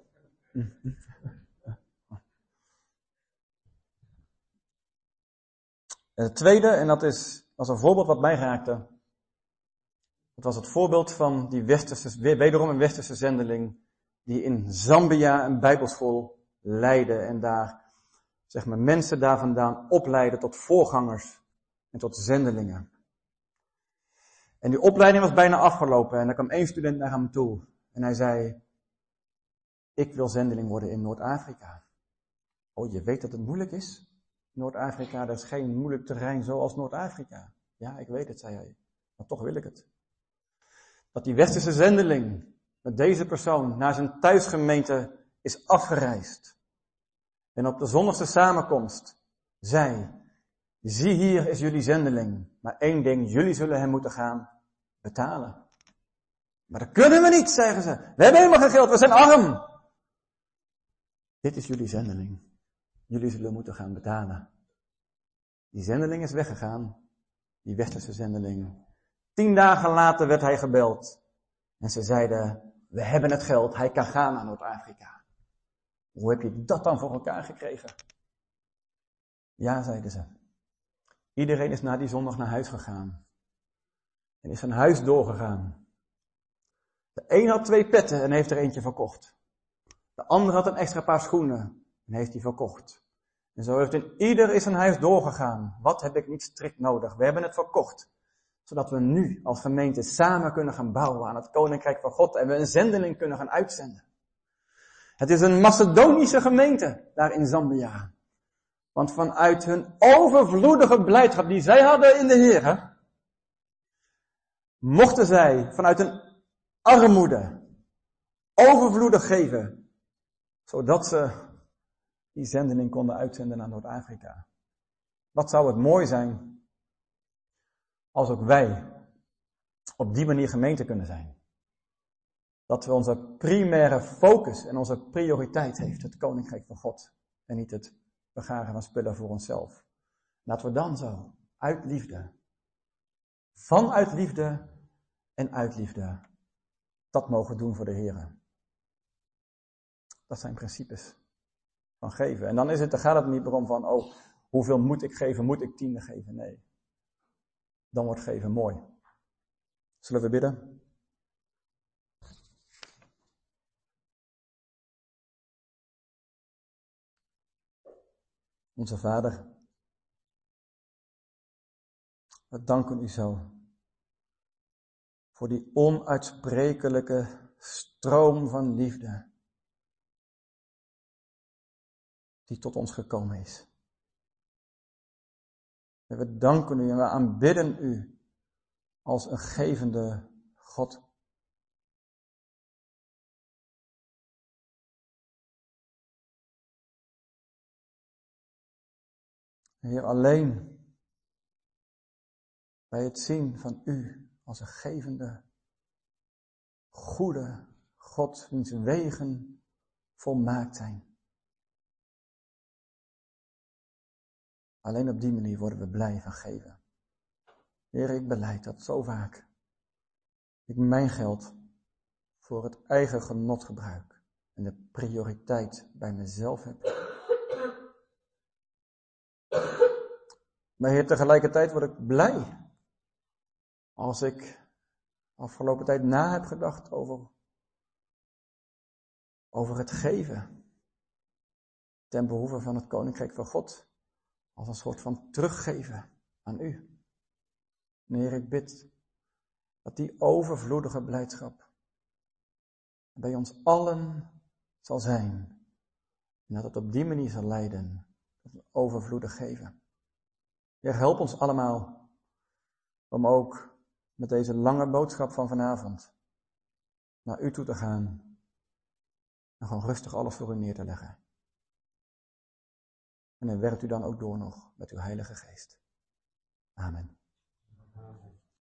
En het tweede, en dat was een voorbeeld wat mij raakte. Het was het voorbeeld van wederom een westerse zendeling, die in Zambia een bijbelschool leidde en daar, zeg maar, mensen daar vandaan opleidde tot voorgangers en tot zendelingen. En die opleiding was bijna afgelopen en er kwam 1 student naar hem toe en hij zei, ik wil zendeling worden in Noord-Afrika. Oh, je weet dat het moeilijk is? Noord-Afrika, dat is geen moeilijk terrein zoals Noord-Afrika. Ja, ik weet het, zei hij. Maar toch wil ik het. Dat die westerse zendeling met deze persoon naar zijn thuisgemeente is afgereisd. En op de zondagse samenkomst zei, zie hier is jullie zendeling. Maar 1 ding, jullie zullen hem moeten gaan betalen. Maar dat kunnen we niet, zeggen ze. We hebben helemaal geen geld, we zijn arm. Dit is jullie zendeling. Jullie zullen moeten gaan betalen. Die zendeling is weggegaan. Die westerse zendeling. 10 dagen later werd hij gebeld. En ze zeiden, we hebben het geld, hij kan gaan naar Noord-Afrika. Hoe heb je dat dan voor elkaar gekregen? Ja, zeiden ze. Iedereen is na die zondag naar huis gegaan. En is zijn huis doorgegaan. De een had 2 petten en heeft er eentje verkocht. De ander had een extra paar schoenen en heeft die verkocht. En zo heeft ieder in zijn huis doorgegaan. Wat heb ik niet strikt nodig? We hebben het verkocht. Zodat we nu als gemeente samen kunnen gaan bouwen aan het Koninkrijk van God. En we een zendeling kunnen gaan uitzenden. Het is een Macedonische gemeente daar in Zambia. Want vanuit hun overvloedige blijdschap die zij hadden in de Heer, mochten zij vanuit hun armoede overvloedig geven. Zodat ze die zendeling konden uitzenden naar Noord-Afrika. Wat zou het mooi zijn als ook wij op die manier gemeente kunnen zijn. Dat we onze primaire focus en onze prioriteit heeft het Koninkrijk van God. En niet het vergaren van spullen voor onszelf. Laten we dan zo, uit liefde, vanuit liefde en uit liefde, dat mogen doen voor de Heer. Dat zijn principes van geven. En dan gaat het niet meer om van, oh, hoeveel moet ik geven? Moet ik tiende geven? Nee. Dan wordt geven mooi. Zullen we bidden? Onze Vader, we danken u zo voor die onuitsprekelijke stroom van liefde die tot ons gekomen is. En we danken u en we aanbidden u als een gevende God. Heer, alleen bij het zien van u als een gevende, goede God, wiens wegen volmaakt zijn. Alleen op die manier worden we blij van geven. Heer, ik belijd dat zo vaak. Ik mijn geld voor het eigen genot gebruik en de prioriteit bij mezelf heb. Maar Heer, tegelijkertijd word ik blij als ik afgelopen tijd na heb gedacht over het geven ten behoeve van het Koninkrijk van God. Als een soort van teruggeven aan u. En Heer, ik bid dat die overvloedige blijdschap bij ons allen zal zijn. En dat het op die manier zal leiden tot een overvloedig geven. Heer, help ons allemaal om ook met deze lange boodschap van vanavond naar u toe te gaan en gewoon rustig alles voor u neer te leggen. En dan werkt u dan ook door nog met uw Heilige Geest. Amen.